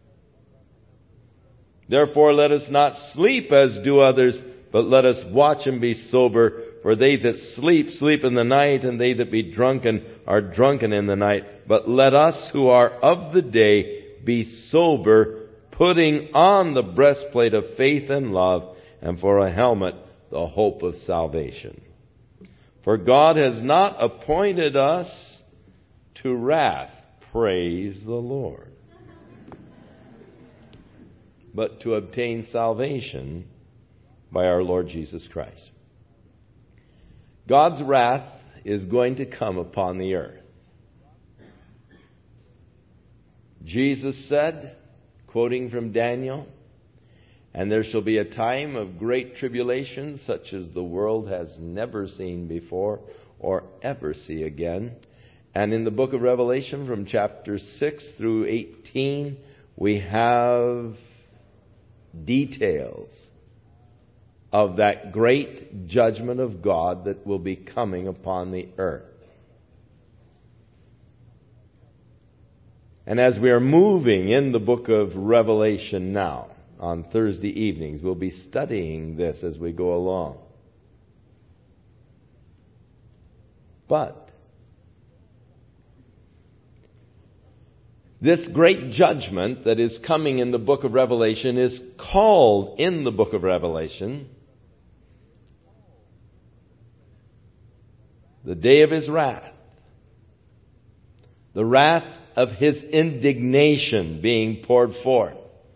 Speaker 1: Therefore let us not sleep as do others, but let us watch and be sober. For they that sleep, sleep in the night, and they that be drunken are drunken in the night. But let us who are of the day be sober, putting on the breastplate of faith and love, and for a helmet the hope of salvation. For God has not appointed us to wrath, praise the Lord, but to obtain salvation by our Lord Jesus Christ. God's wrath is going to come upon the earth. Jesus said, quoting from Daniel, "And there shall be a time of great tribulation, such as the world has never seen before or ever see again." And in the book of Revelation, from chapter 6 through 18, we have details of that great judgment of God that will be coming upon the earth. And as we are moving in the book of Revelation now, on Thursday evenings, we'll be studying this as we go along. But this great judgment that is coming in the book of Revelation is called in the book of Revelation the day of His wrath. The wrath of His indignation being poured forth.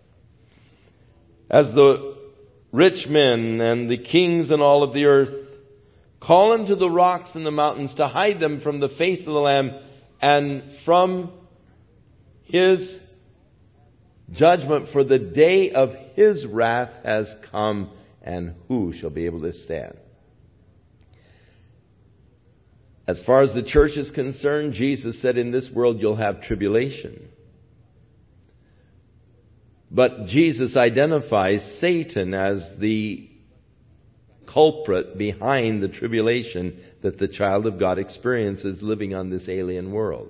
Speaker 1: As the rich men and the kings and all of the earth call unto the rocks and the mountains to hide them from the face of the Lamb and from His judgment, for the day of His wrath has come, and who shall be able to stand? As far as the church is concerned, Jesus said, in this world you'll have tribulation. But Jesus identifies Satan as the culprit behind the tribulation that the child of God experiences living on this alien world.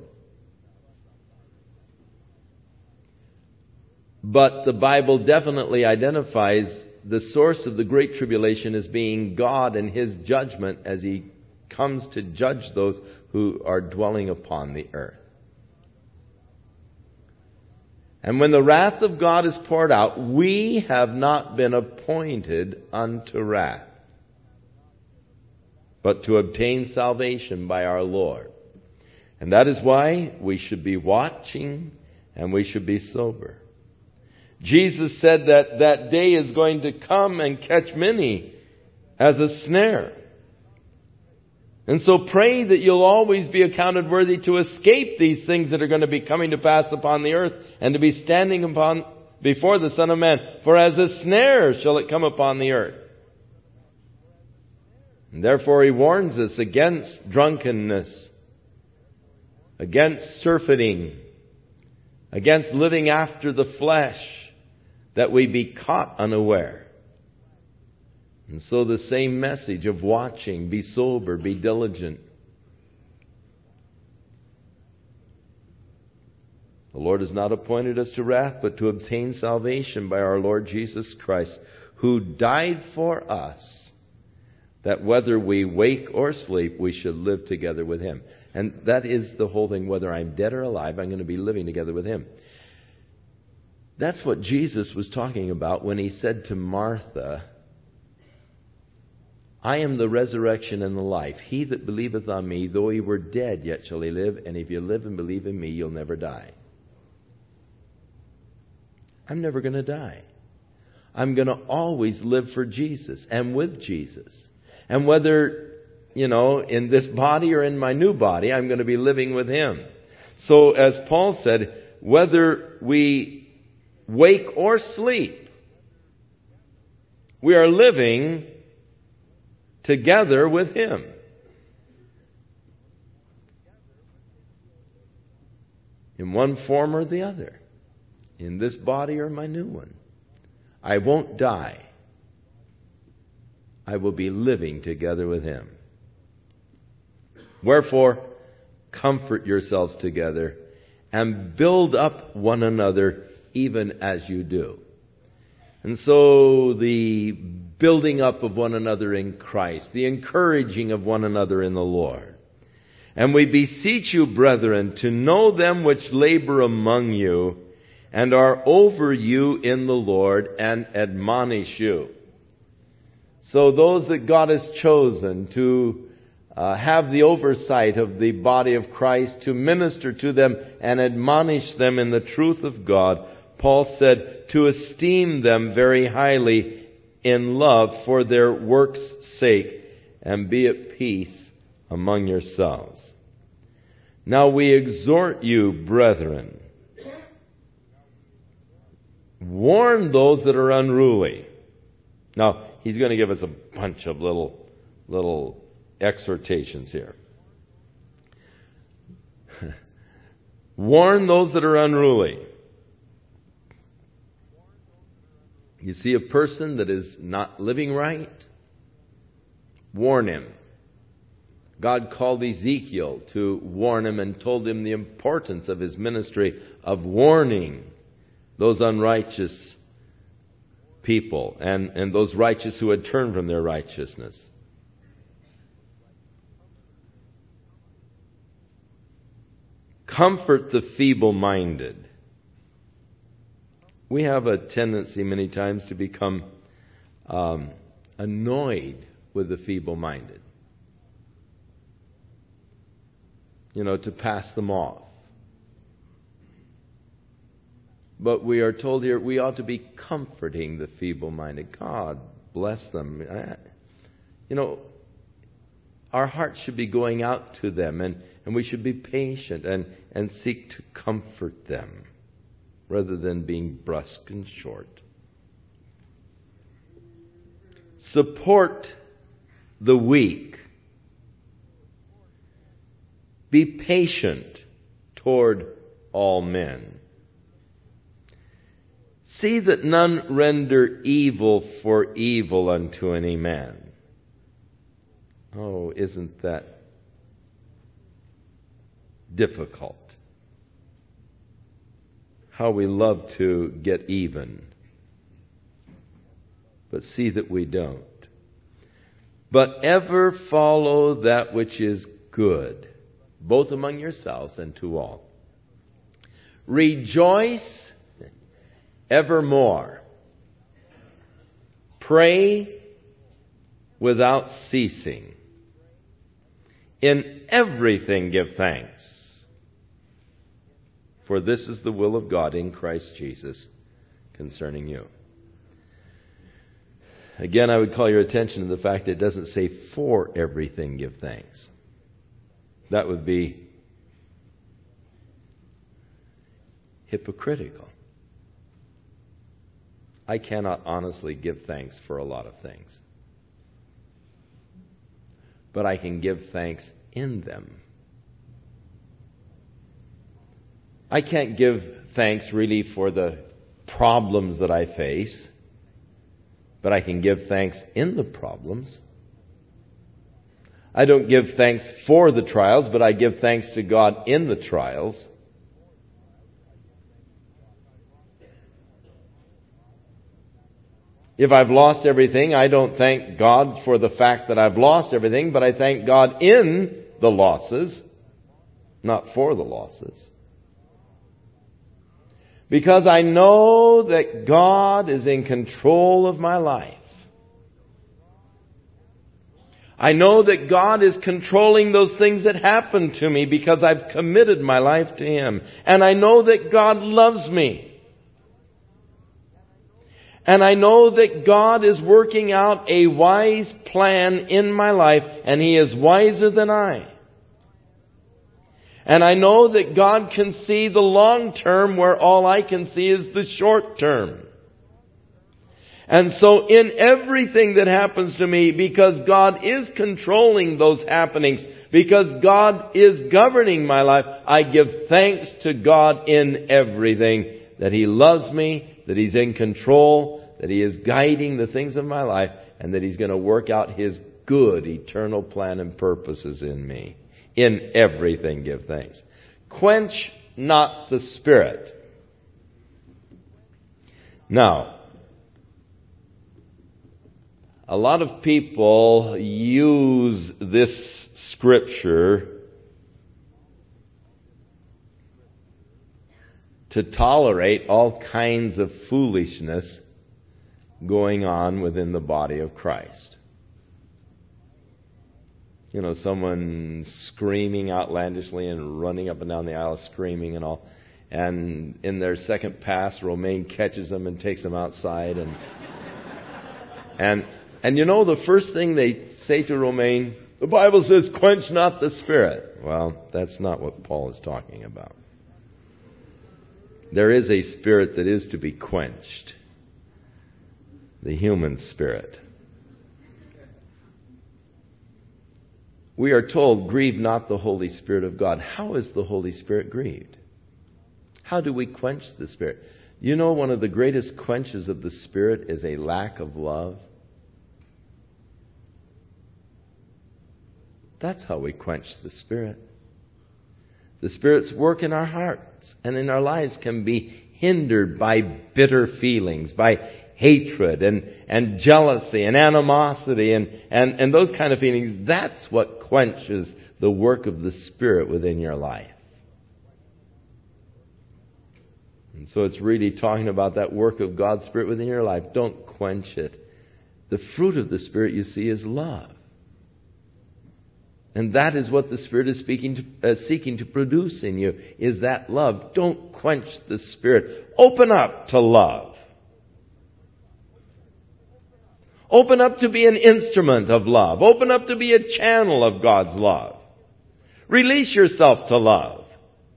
Speaker 1: But the Bible definitely identifies the source of the Great Tribulation as being God and His judgment as He comes to judge those who are dwelling upon the earth. And when the wrath of God is poured out, we have not been appointed unto wrath, but to obtain salvation by our Lord. And that is why we should be watching and we should be sober. Jesus said that that day is going to come and catch many as a snare. And so pray that you'll always be accounted worthy to escape these things that are going to be coming to pass upon the earth, and to be standing before the Son of Man. For as a snare shall it come upon the earth. And therefore He warns us against drunkenness, against surfeiting, against living after the flesh, that we be caught unaware. And so the same message of watching, be sober, be diligent. The Lord has not appointed us to wrath, but to obtain salvation by our Lord Jesus Christ, who died for us, that whether we wake or sleep, we should live together with Him. And that is the whole thing. Whether I'm dead or alive, I'm going to be living together with Him. That's what Jesus was talking about when he said to Martha, I am the resurrection and the life. He that believeth on me, though he were dead, yet shall he live. And if you live and believe in me, you'll never die. I'm never going to die. I'm going to always live for Jesus and with Jesus. And whether, in this body or in my new body, I'm going to be living with Him. So as Paul said, whether we wake or sleep, we are living together with Him. In one form or the other. In this body or my new one. I won't die. I will be living together with Him. Wherefore, comfort yourselves together and build up one another even as you do. And so the building up of one another in Christ, the encouraging of one another in the Lord. And we beseech you, brethren, to know them which labor among you and are over you in the Lord and admonish you. So those that God has chosen to have the oversight of the body of Christ, to minister to them and admonish them in the truth of God, Paul said to esteem them very highly in love for their work's sake, and be at peace among yourselves. Now we exhort you, brethren, warn those that are unruly. Now, he's going to give us a bunch of little exhortations here. Warn those that are unruly. You see a person that is not living right, warn him. God called Ezekiel to warn him and told him the importance of his ministry of warning those unrighteous people and those righteous who had turned from their righteousness. Comfort the feeble-minded. We have a tendency many times to become annoyed with the feeble-minded. To pass them off. But we are told here we ought to be comforting the feeble-minded. God bless them. Our hearts should be going out to them, and we should be patient and seek to comfort them rather than being brusque and short. Support the weak. Be patient toward all men. See that none render evil for evil unto any man. Oh, isn't that difficult? How we love to get even. But see that we don't. But ever follow that which is good, both among yourselves and to all. Rejoice evermore. Pray without ceasing. In everything give thanks. For this is the will of God in Christ Jesus concerning you. Again, I would call your attention to the fact that it doesn't say for everything give thanks. That would be hypocritical. I cannot honestly give thanks for a lot of things. But I can give thanks in them. I can't give thanks really for the problems that I face, but I can give thanks in the problems. I don't give thanks for the trials, but I give thanks to God in the trials. If I've lost everything, I don't thank God for the fact that I've lost everything, but I thank God in the losses, not for the losses. Because I know that God is in control of my life. I know that God is controlling those things that happen to me because I've committed my life to Him. And I know that God loves me. And I know that God is working out a wise plan in my life, and He is wiser than I. And I know that God can see the long term where all I can see is the short term. And so in everything that happens to me, because God is controlling those happenings, because God is governing my life, I give thanks to God in everything, that He loves me, that He's in control, that He is guiding the things of my life, and that He's going to work out His good eternal plan and purposes in me. In everything give thanks. Quench not the Spirit. Now, a lot of people use this scripture to tolerate all kinds of foolishness going on within the body of Christ. You know, someone screaming outlandishly and running up and down the aisle screaming and all. And in their second pass, Romaine catches them and takes them outside. And you know, the first thing they say to Romaine, the Bible says, quench not the Spirit. Well, that's not what Paul is talking about. There is a spirit that is to be quenched. The human spirit. We are told, grieve not the Holy Spirit of God. How is the Holy Spirit grieved? How do we quench the Spirit? You know, one of the greatest quenches of the Spirit is a lack of love. That's how we quench the Spirit. The Spirit's work in our hearts and in our lives can be hindered by bitter feelings, by hatred and jealousy and animosity and those kind of feelings. That's what quenches the work of the Spirit within your life. And so it's really talking about that work of God's Spirit within your life. Don't quench it. The fruit of the Spirit, you see, is love. And that is what the Spirit is seeking to produce in you, is that love. Don't quench the Spirit. Open up to love. Open up to be an instrument of love. Open up to be a channel of God's love. Release yourself to love.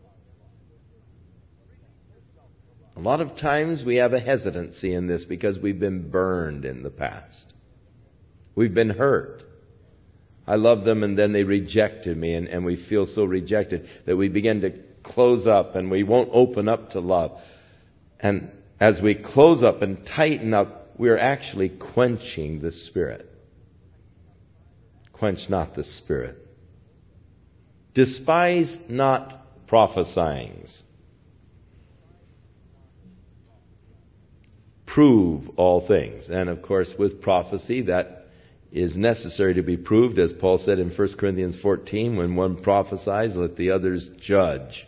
Speaker 1: A lot of times we have a hesitancy in this because we've been burned in the past. We've been hurt. I love them and then they rejected me, and we feel so rejected that we begin to close up and we won't open up to love. And as we close up and tighten up, we're actually quenching the Spirit. Quench not the Spirit. Despise not prophesying. Prove all things. And of course, with prophecy, that is necessary to be proved, as Paul said in 1 Corinthians 14, when one prophesies, let the others judge.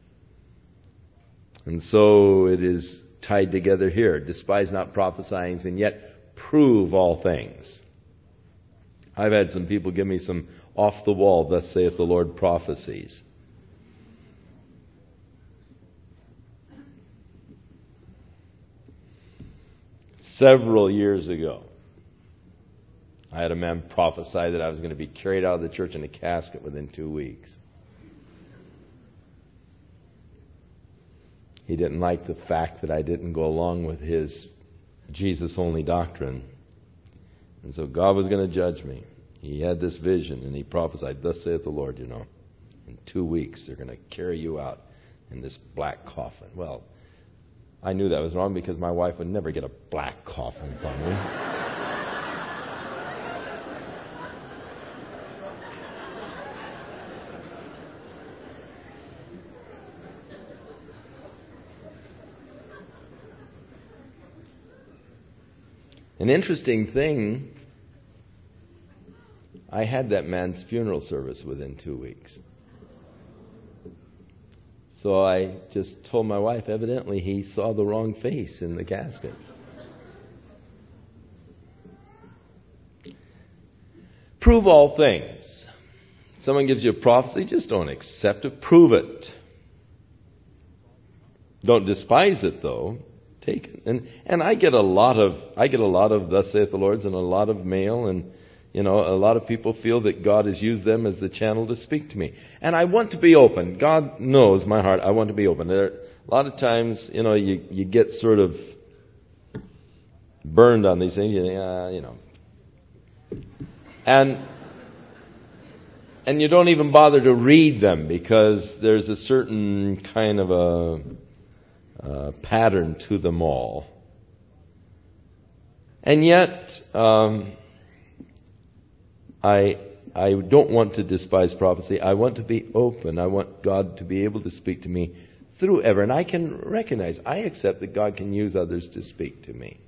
Speaker 1: And so it is tied together here. Despise not prophesying, and yet prove all things. I've had some people give me some off-the-wall, thus saith the Lord, prophecies. Several years ago, I had a man prophesy that I was going to be carried out of the church in a casket within 2 weeks. He didn't like the fact that I didn't go along with his Jesus-only doctrine. And so God was going to judge me. He had this vision and he prophesied, thus saith the Lord, in 2 weeks they're going to carry you out in this black coffin. Well, I knew that was wrong because my wife would never get a black coffin from me. An interesting thing, I had that man's funeral service within 2 weeks. So I just told my wife, evidently he saw the wrong face in the casket. Prove all things. Someone gives you a prophecy, just don't accept it. Prove it. Don't despise it, though. Take it. And I get a lot of thus saith the Lord, and a lot of mail, and a lot of people feel that God has used them as the channel to speak to me. And I want to be open. God knows my heart. I want to be open. There, a lot of times, you get sort of burned on these things. And you don't even bother to read them because there's a certain kind of a pattern to them all. And yet, I don't want to despise prophecy. I want to be open. I want God to be able to speak to me through ever. And I can recognize, I accept that God can use others to speak to me.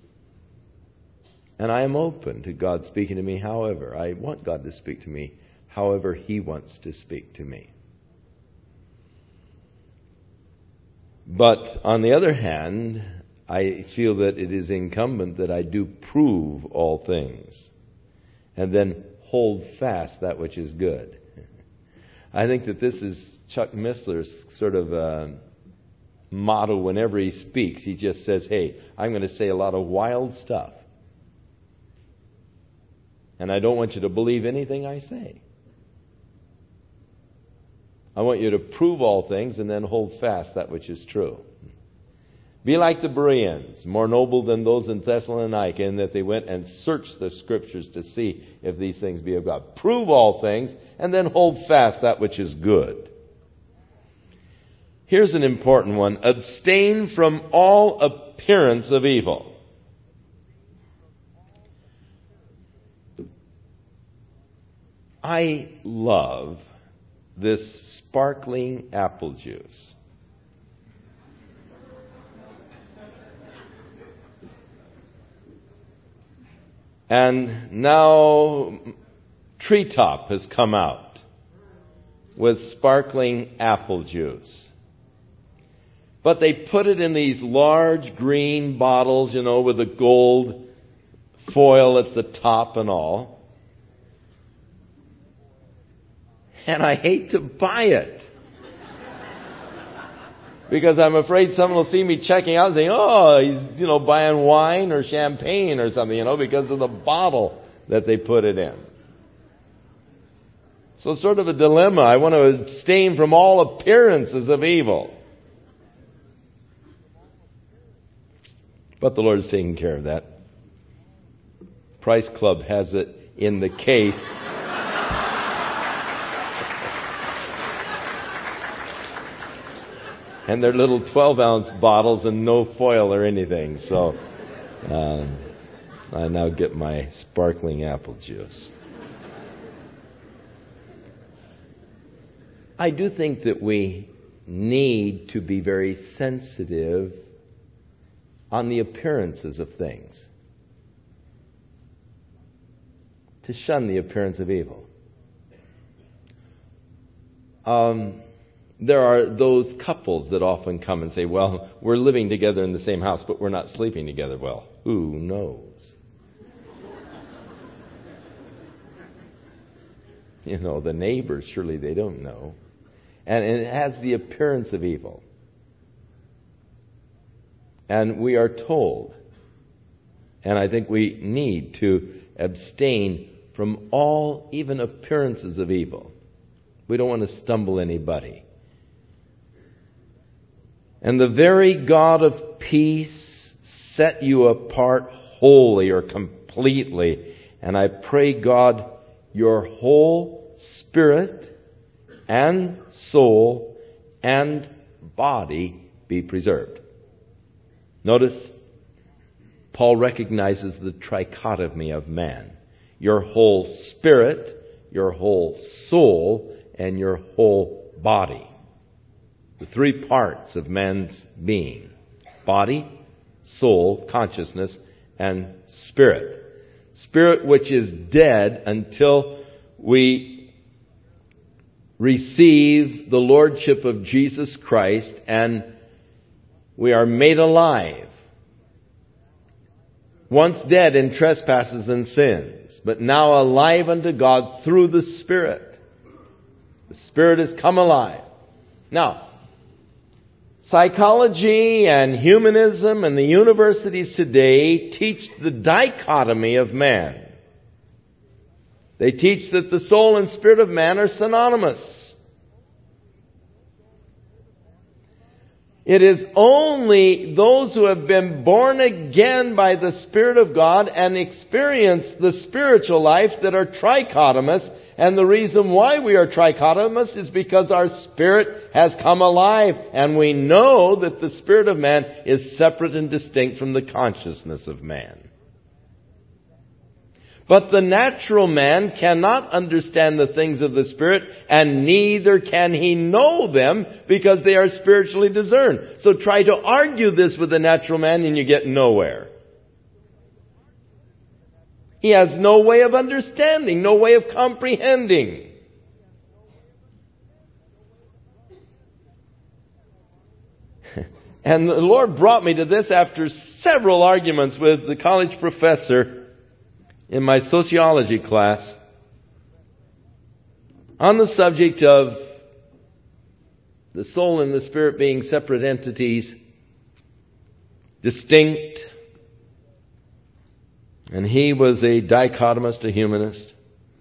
Speaker 1: And I am open to God speaking to me however. I want God to speak to me however He wants to speak to me. But on the other hand, I feel that it is incumbent that I do prove all things and then hold fast that which is good. I think that this is Chuck Missler's sort of motto whenever he speaks. He just says, hey, I'm going to say a lot of wild stuff. And I don't want you to believe anything I say. I want you to prove all things and then hold fast that which is true. Be like the Bereans, more noble than those in Thessalonica, in that they went and searched the Scriptures to see if these things be of God. Prove all things and then hold fast that which is good. Here's an important one. Abstain from all appearance of evil. I love this sparkling apple juice. And now Treetop has come out with sparkling apple juice. But they put it in these large green bottles, with a gold foil at the top and all. And I hate to buy it. Because I'm afraid someone will see me checking out and saying, oh, he's, buying wine or champagne or something, because of the bottle that they put it in. So sort of a dilemma. I want to abstain from all appearances of evil. But the Lord is taking care of that. Price Club has it in the case. And they're little 12-ounce bottles and no foil or anything. So I now get my sparkling apple juice. I do think that we need to be very sensitive on the appearances of things. To shun the appearance of evil. There are those couples that often come and say, well, we're living together in the same house, but we're not sleeping together. Well, who knows? The neighbors, surely they don't know. And it has the appearance of evil. And we are told, and I think we need to abstain from all even appearances of evil. We don't want to stumble anybody. And the very God of peace set you apart wholly or completely. And I pray, God, your whole spirit and soul and body be preserved. Notice, Paul recognizes the trichotomy of man. Your whole spirit, your whole soul, and your whole body. The three parts of man's being. Body, soul, consciousness, and spirit. Spirit which is dead until we receive the Lordship of Jesus Christ, and we are made alive. Once dead in trespasses and sins, but now alive unto God through the Spirit. The Spirit has come alive. Now, psychology and humanism and the universities today teach the dichotomy of man. They teach that the soul and spirit of man are synonymous. It is only those who have been born again by the Spirit of God and experience the spiritual life that are trichotomous. And the reason why we are trichotomous is because our spirit has come alive. And we know that the spirit of man is separate and distinct from the consciousness of man. But the natural man cannot understand the things of the Spirit, and neither can he know them, because they are spiritually discerned. So try to argue this with the natural man and you get nowhere. He has no way of understanding, no way of comprehending. And the Lord brought me to this after several arguments with the college professor in my sociology class on the subject of the soul and the spirit being separate entities, distinct. And he was a dichotomist, a humanist.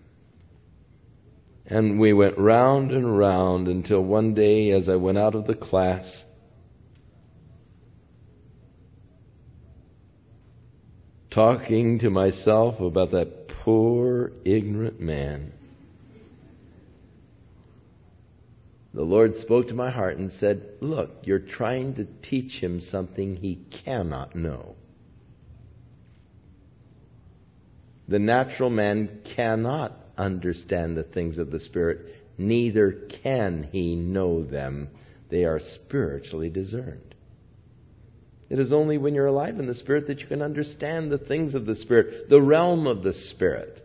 Speaker 1: And we went round and round until one day, as I went out of the class, talking to myself about that poor, ignorant man, the Lord spoke to my heart and said, "Look, you're trying to teach him something he cannot know." The natural man cannot understand the things of the Spirit, neither can he know them. They are spiritually discerned. It is only when you're alive in the Spirit that you can understand the things of the Spirit, the realm of the Spirit.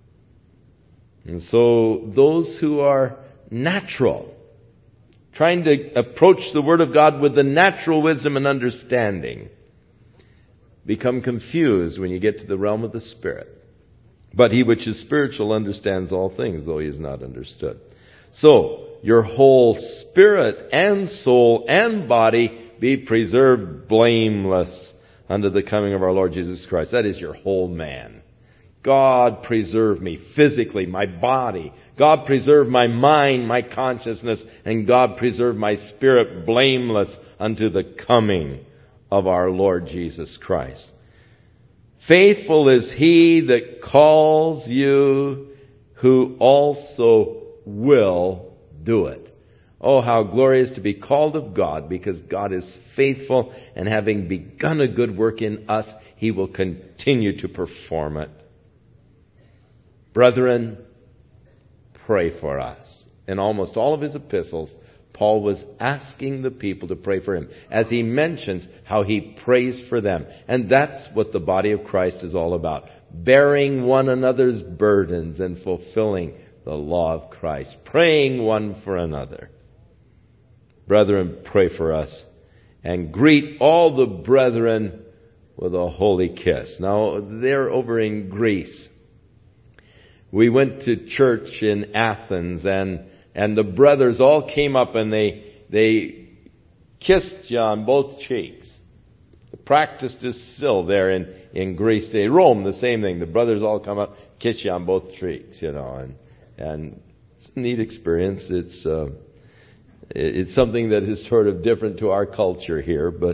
Speaker 1: And so those who are natural, trying to approach the Word of God with the natural wisdom and understanding, become confused when you get to the realm of the Spirit. But he which is spiritual understands all things, though he is not understood. So, your whole spirit and soul and body be preserved blameless unto the coming of our Lord Jesus Christ. That is your whole man. God preserve me physically, my body. God preserve my mind, my consciousness. And God preserve my spirit blameless unto the coming of our Lord Jesus Christ. Faithful is he that calls you, who also will do it. Oh, how glorious to be called of God, because God is faithful, and having begun a good work in us, he will continue to perform it. Brethren, pray for us. In almost all of his epistles, Paul was asking the people to pray for him, as he mentions how he prays for them. And that's what the body of Christ is all about. Bearing one another's burdens and fulfilling the law of Christ. Praying one for another. Brethren, pray for us. And greet all the brethren with a holy kiss. Now, they're over in Greece. We went to church in Athens, and the brothers all came up and they kissed you on both cheeks. The practice is still there in Greece. Rome, the same thing. The brothers all come up, kiss you on both cheeks, and it's a neat experience. It's something that is sort of different to our culture here, but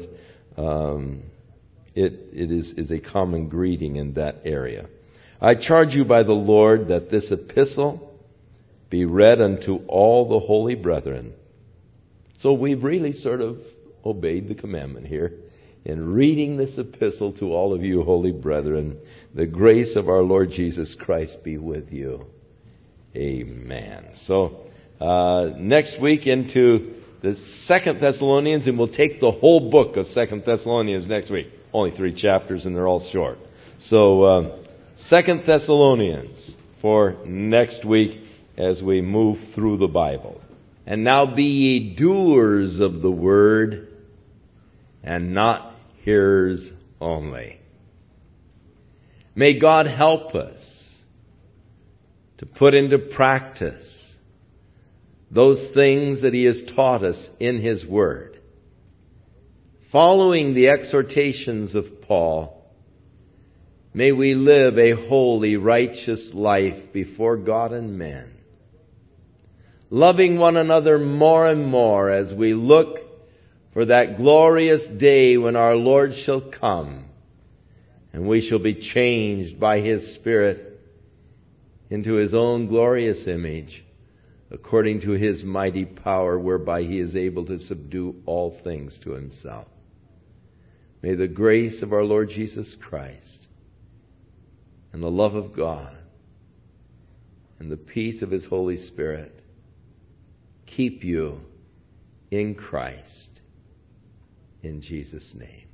Speaker 1: it is a common greeting in that area. I charge you by the Lord that this epistle be read unto all the holy brethren. So we've really sort of obeyed the commandment here in reading this epistle to all of you holy brethren. The grace of our Lord Jesus Christ be with you. Amen. So next week into the 2 Thessalonians, and we'll take the whole book of 2 Thessalonians next week. Only 3 chapters, and they're all short. So 2 Thessalonians for next week. as we move through the Bible. And now be ye doers of the word, and not hearers only. May God help us to put into practice those things that He has taught us in His Word. Following the exhortations of Paul, may we live a holy, righteous life before God and men, loving one another more and more as we look for that glorious day when our Lord shall come and we shall be changed by His Spirit into His own glorious image, according to His mighty power whereby He is able to subdue all things to Himself. May the grace of our Lord Jesus Christ and the love of God and the peace of His Holy Spirit keep you in Christ, in Jesus' name.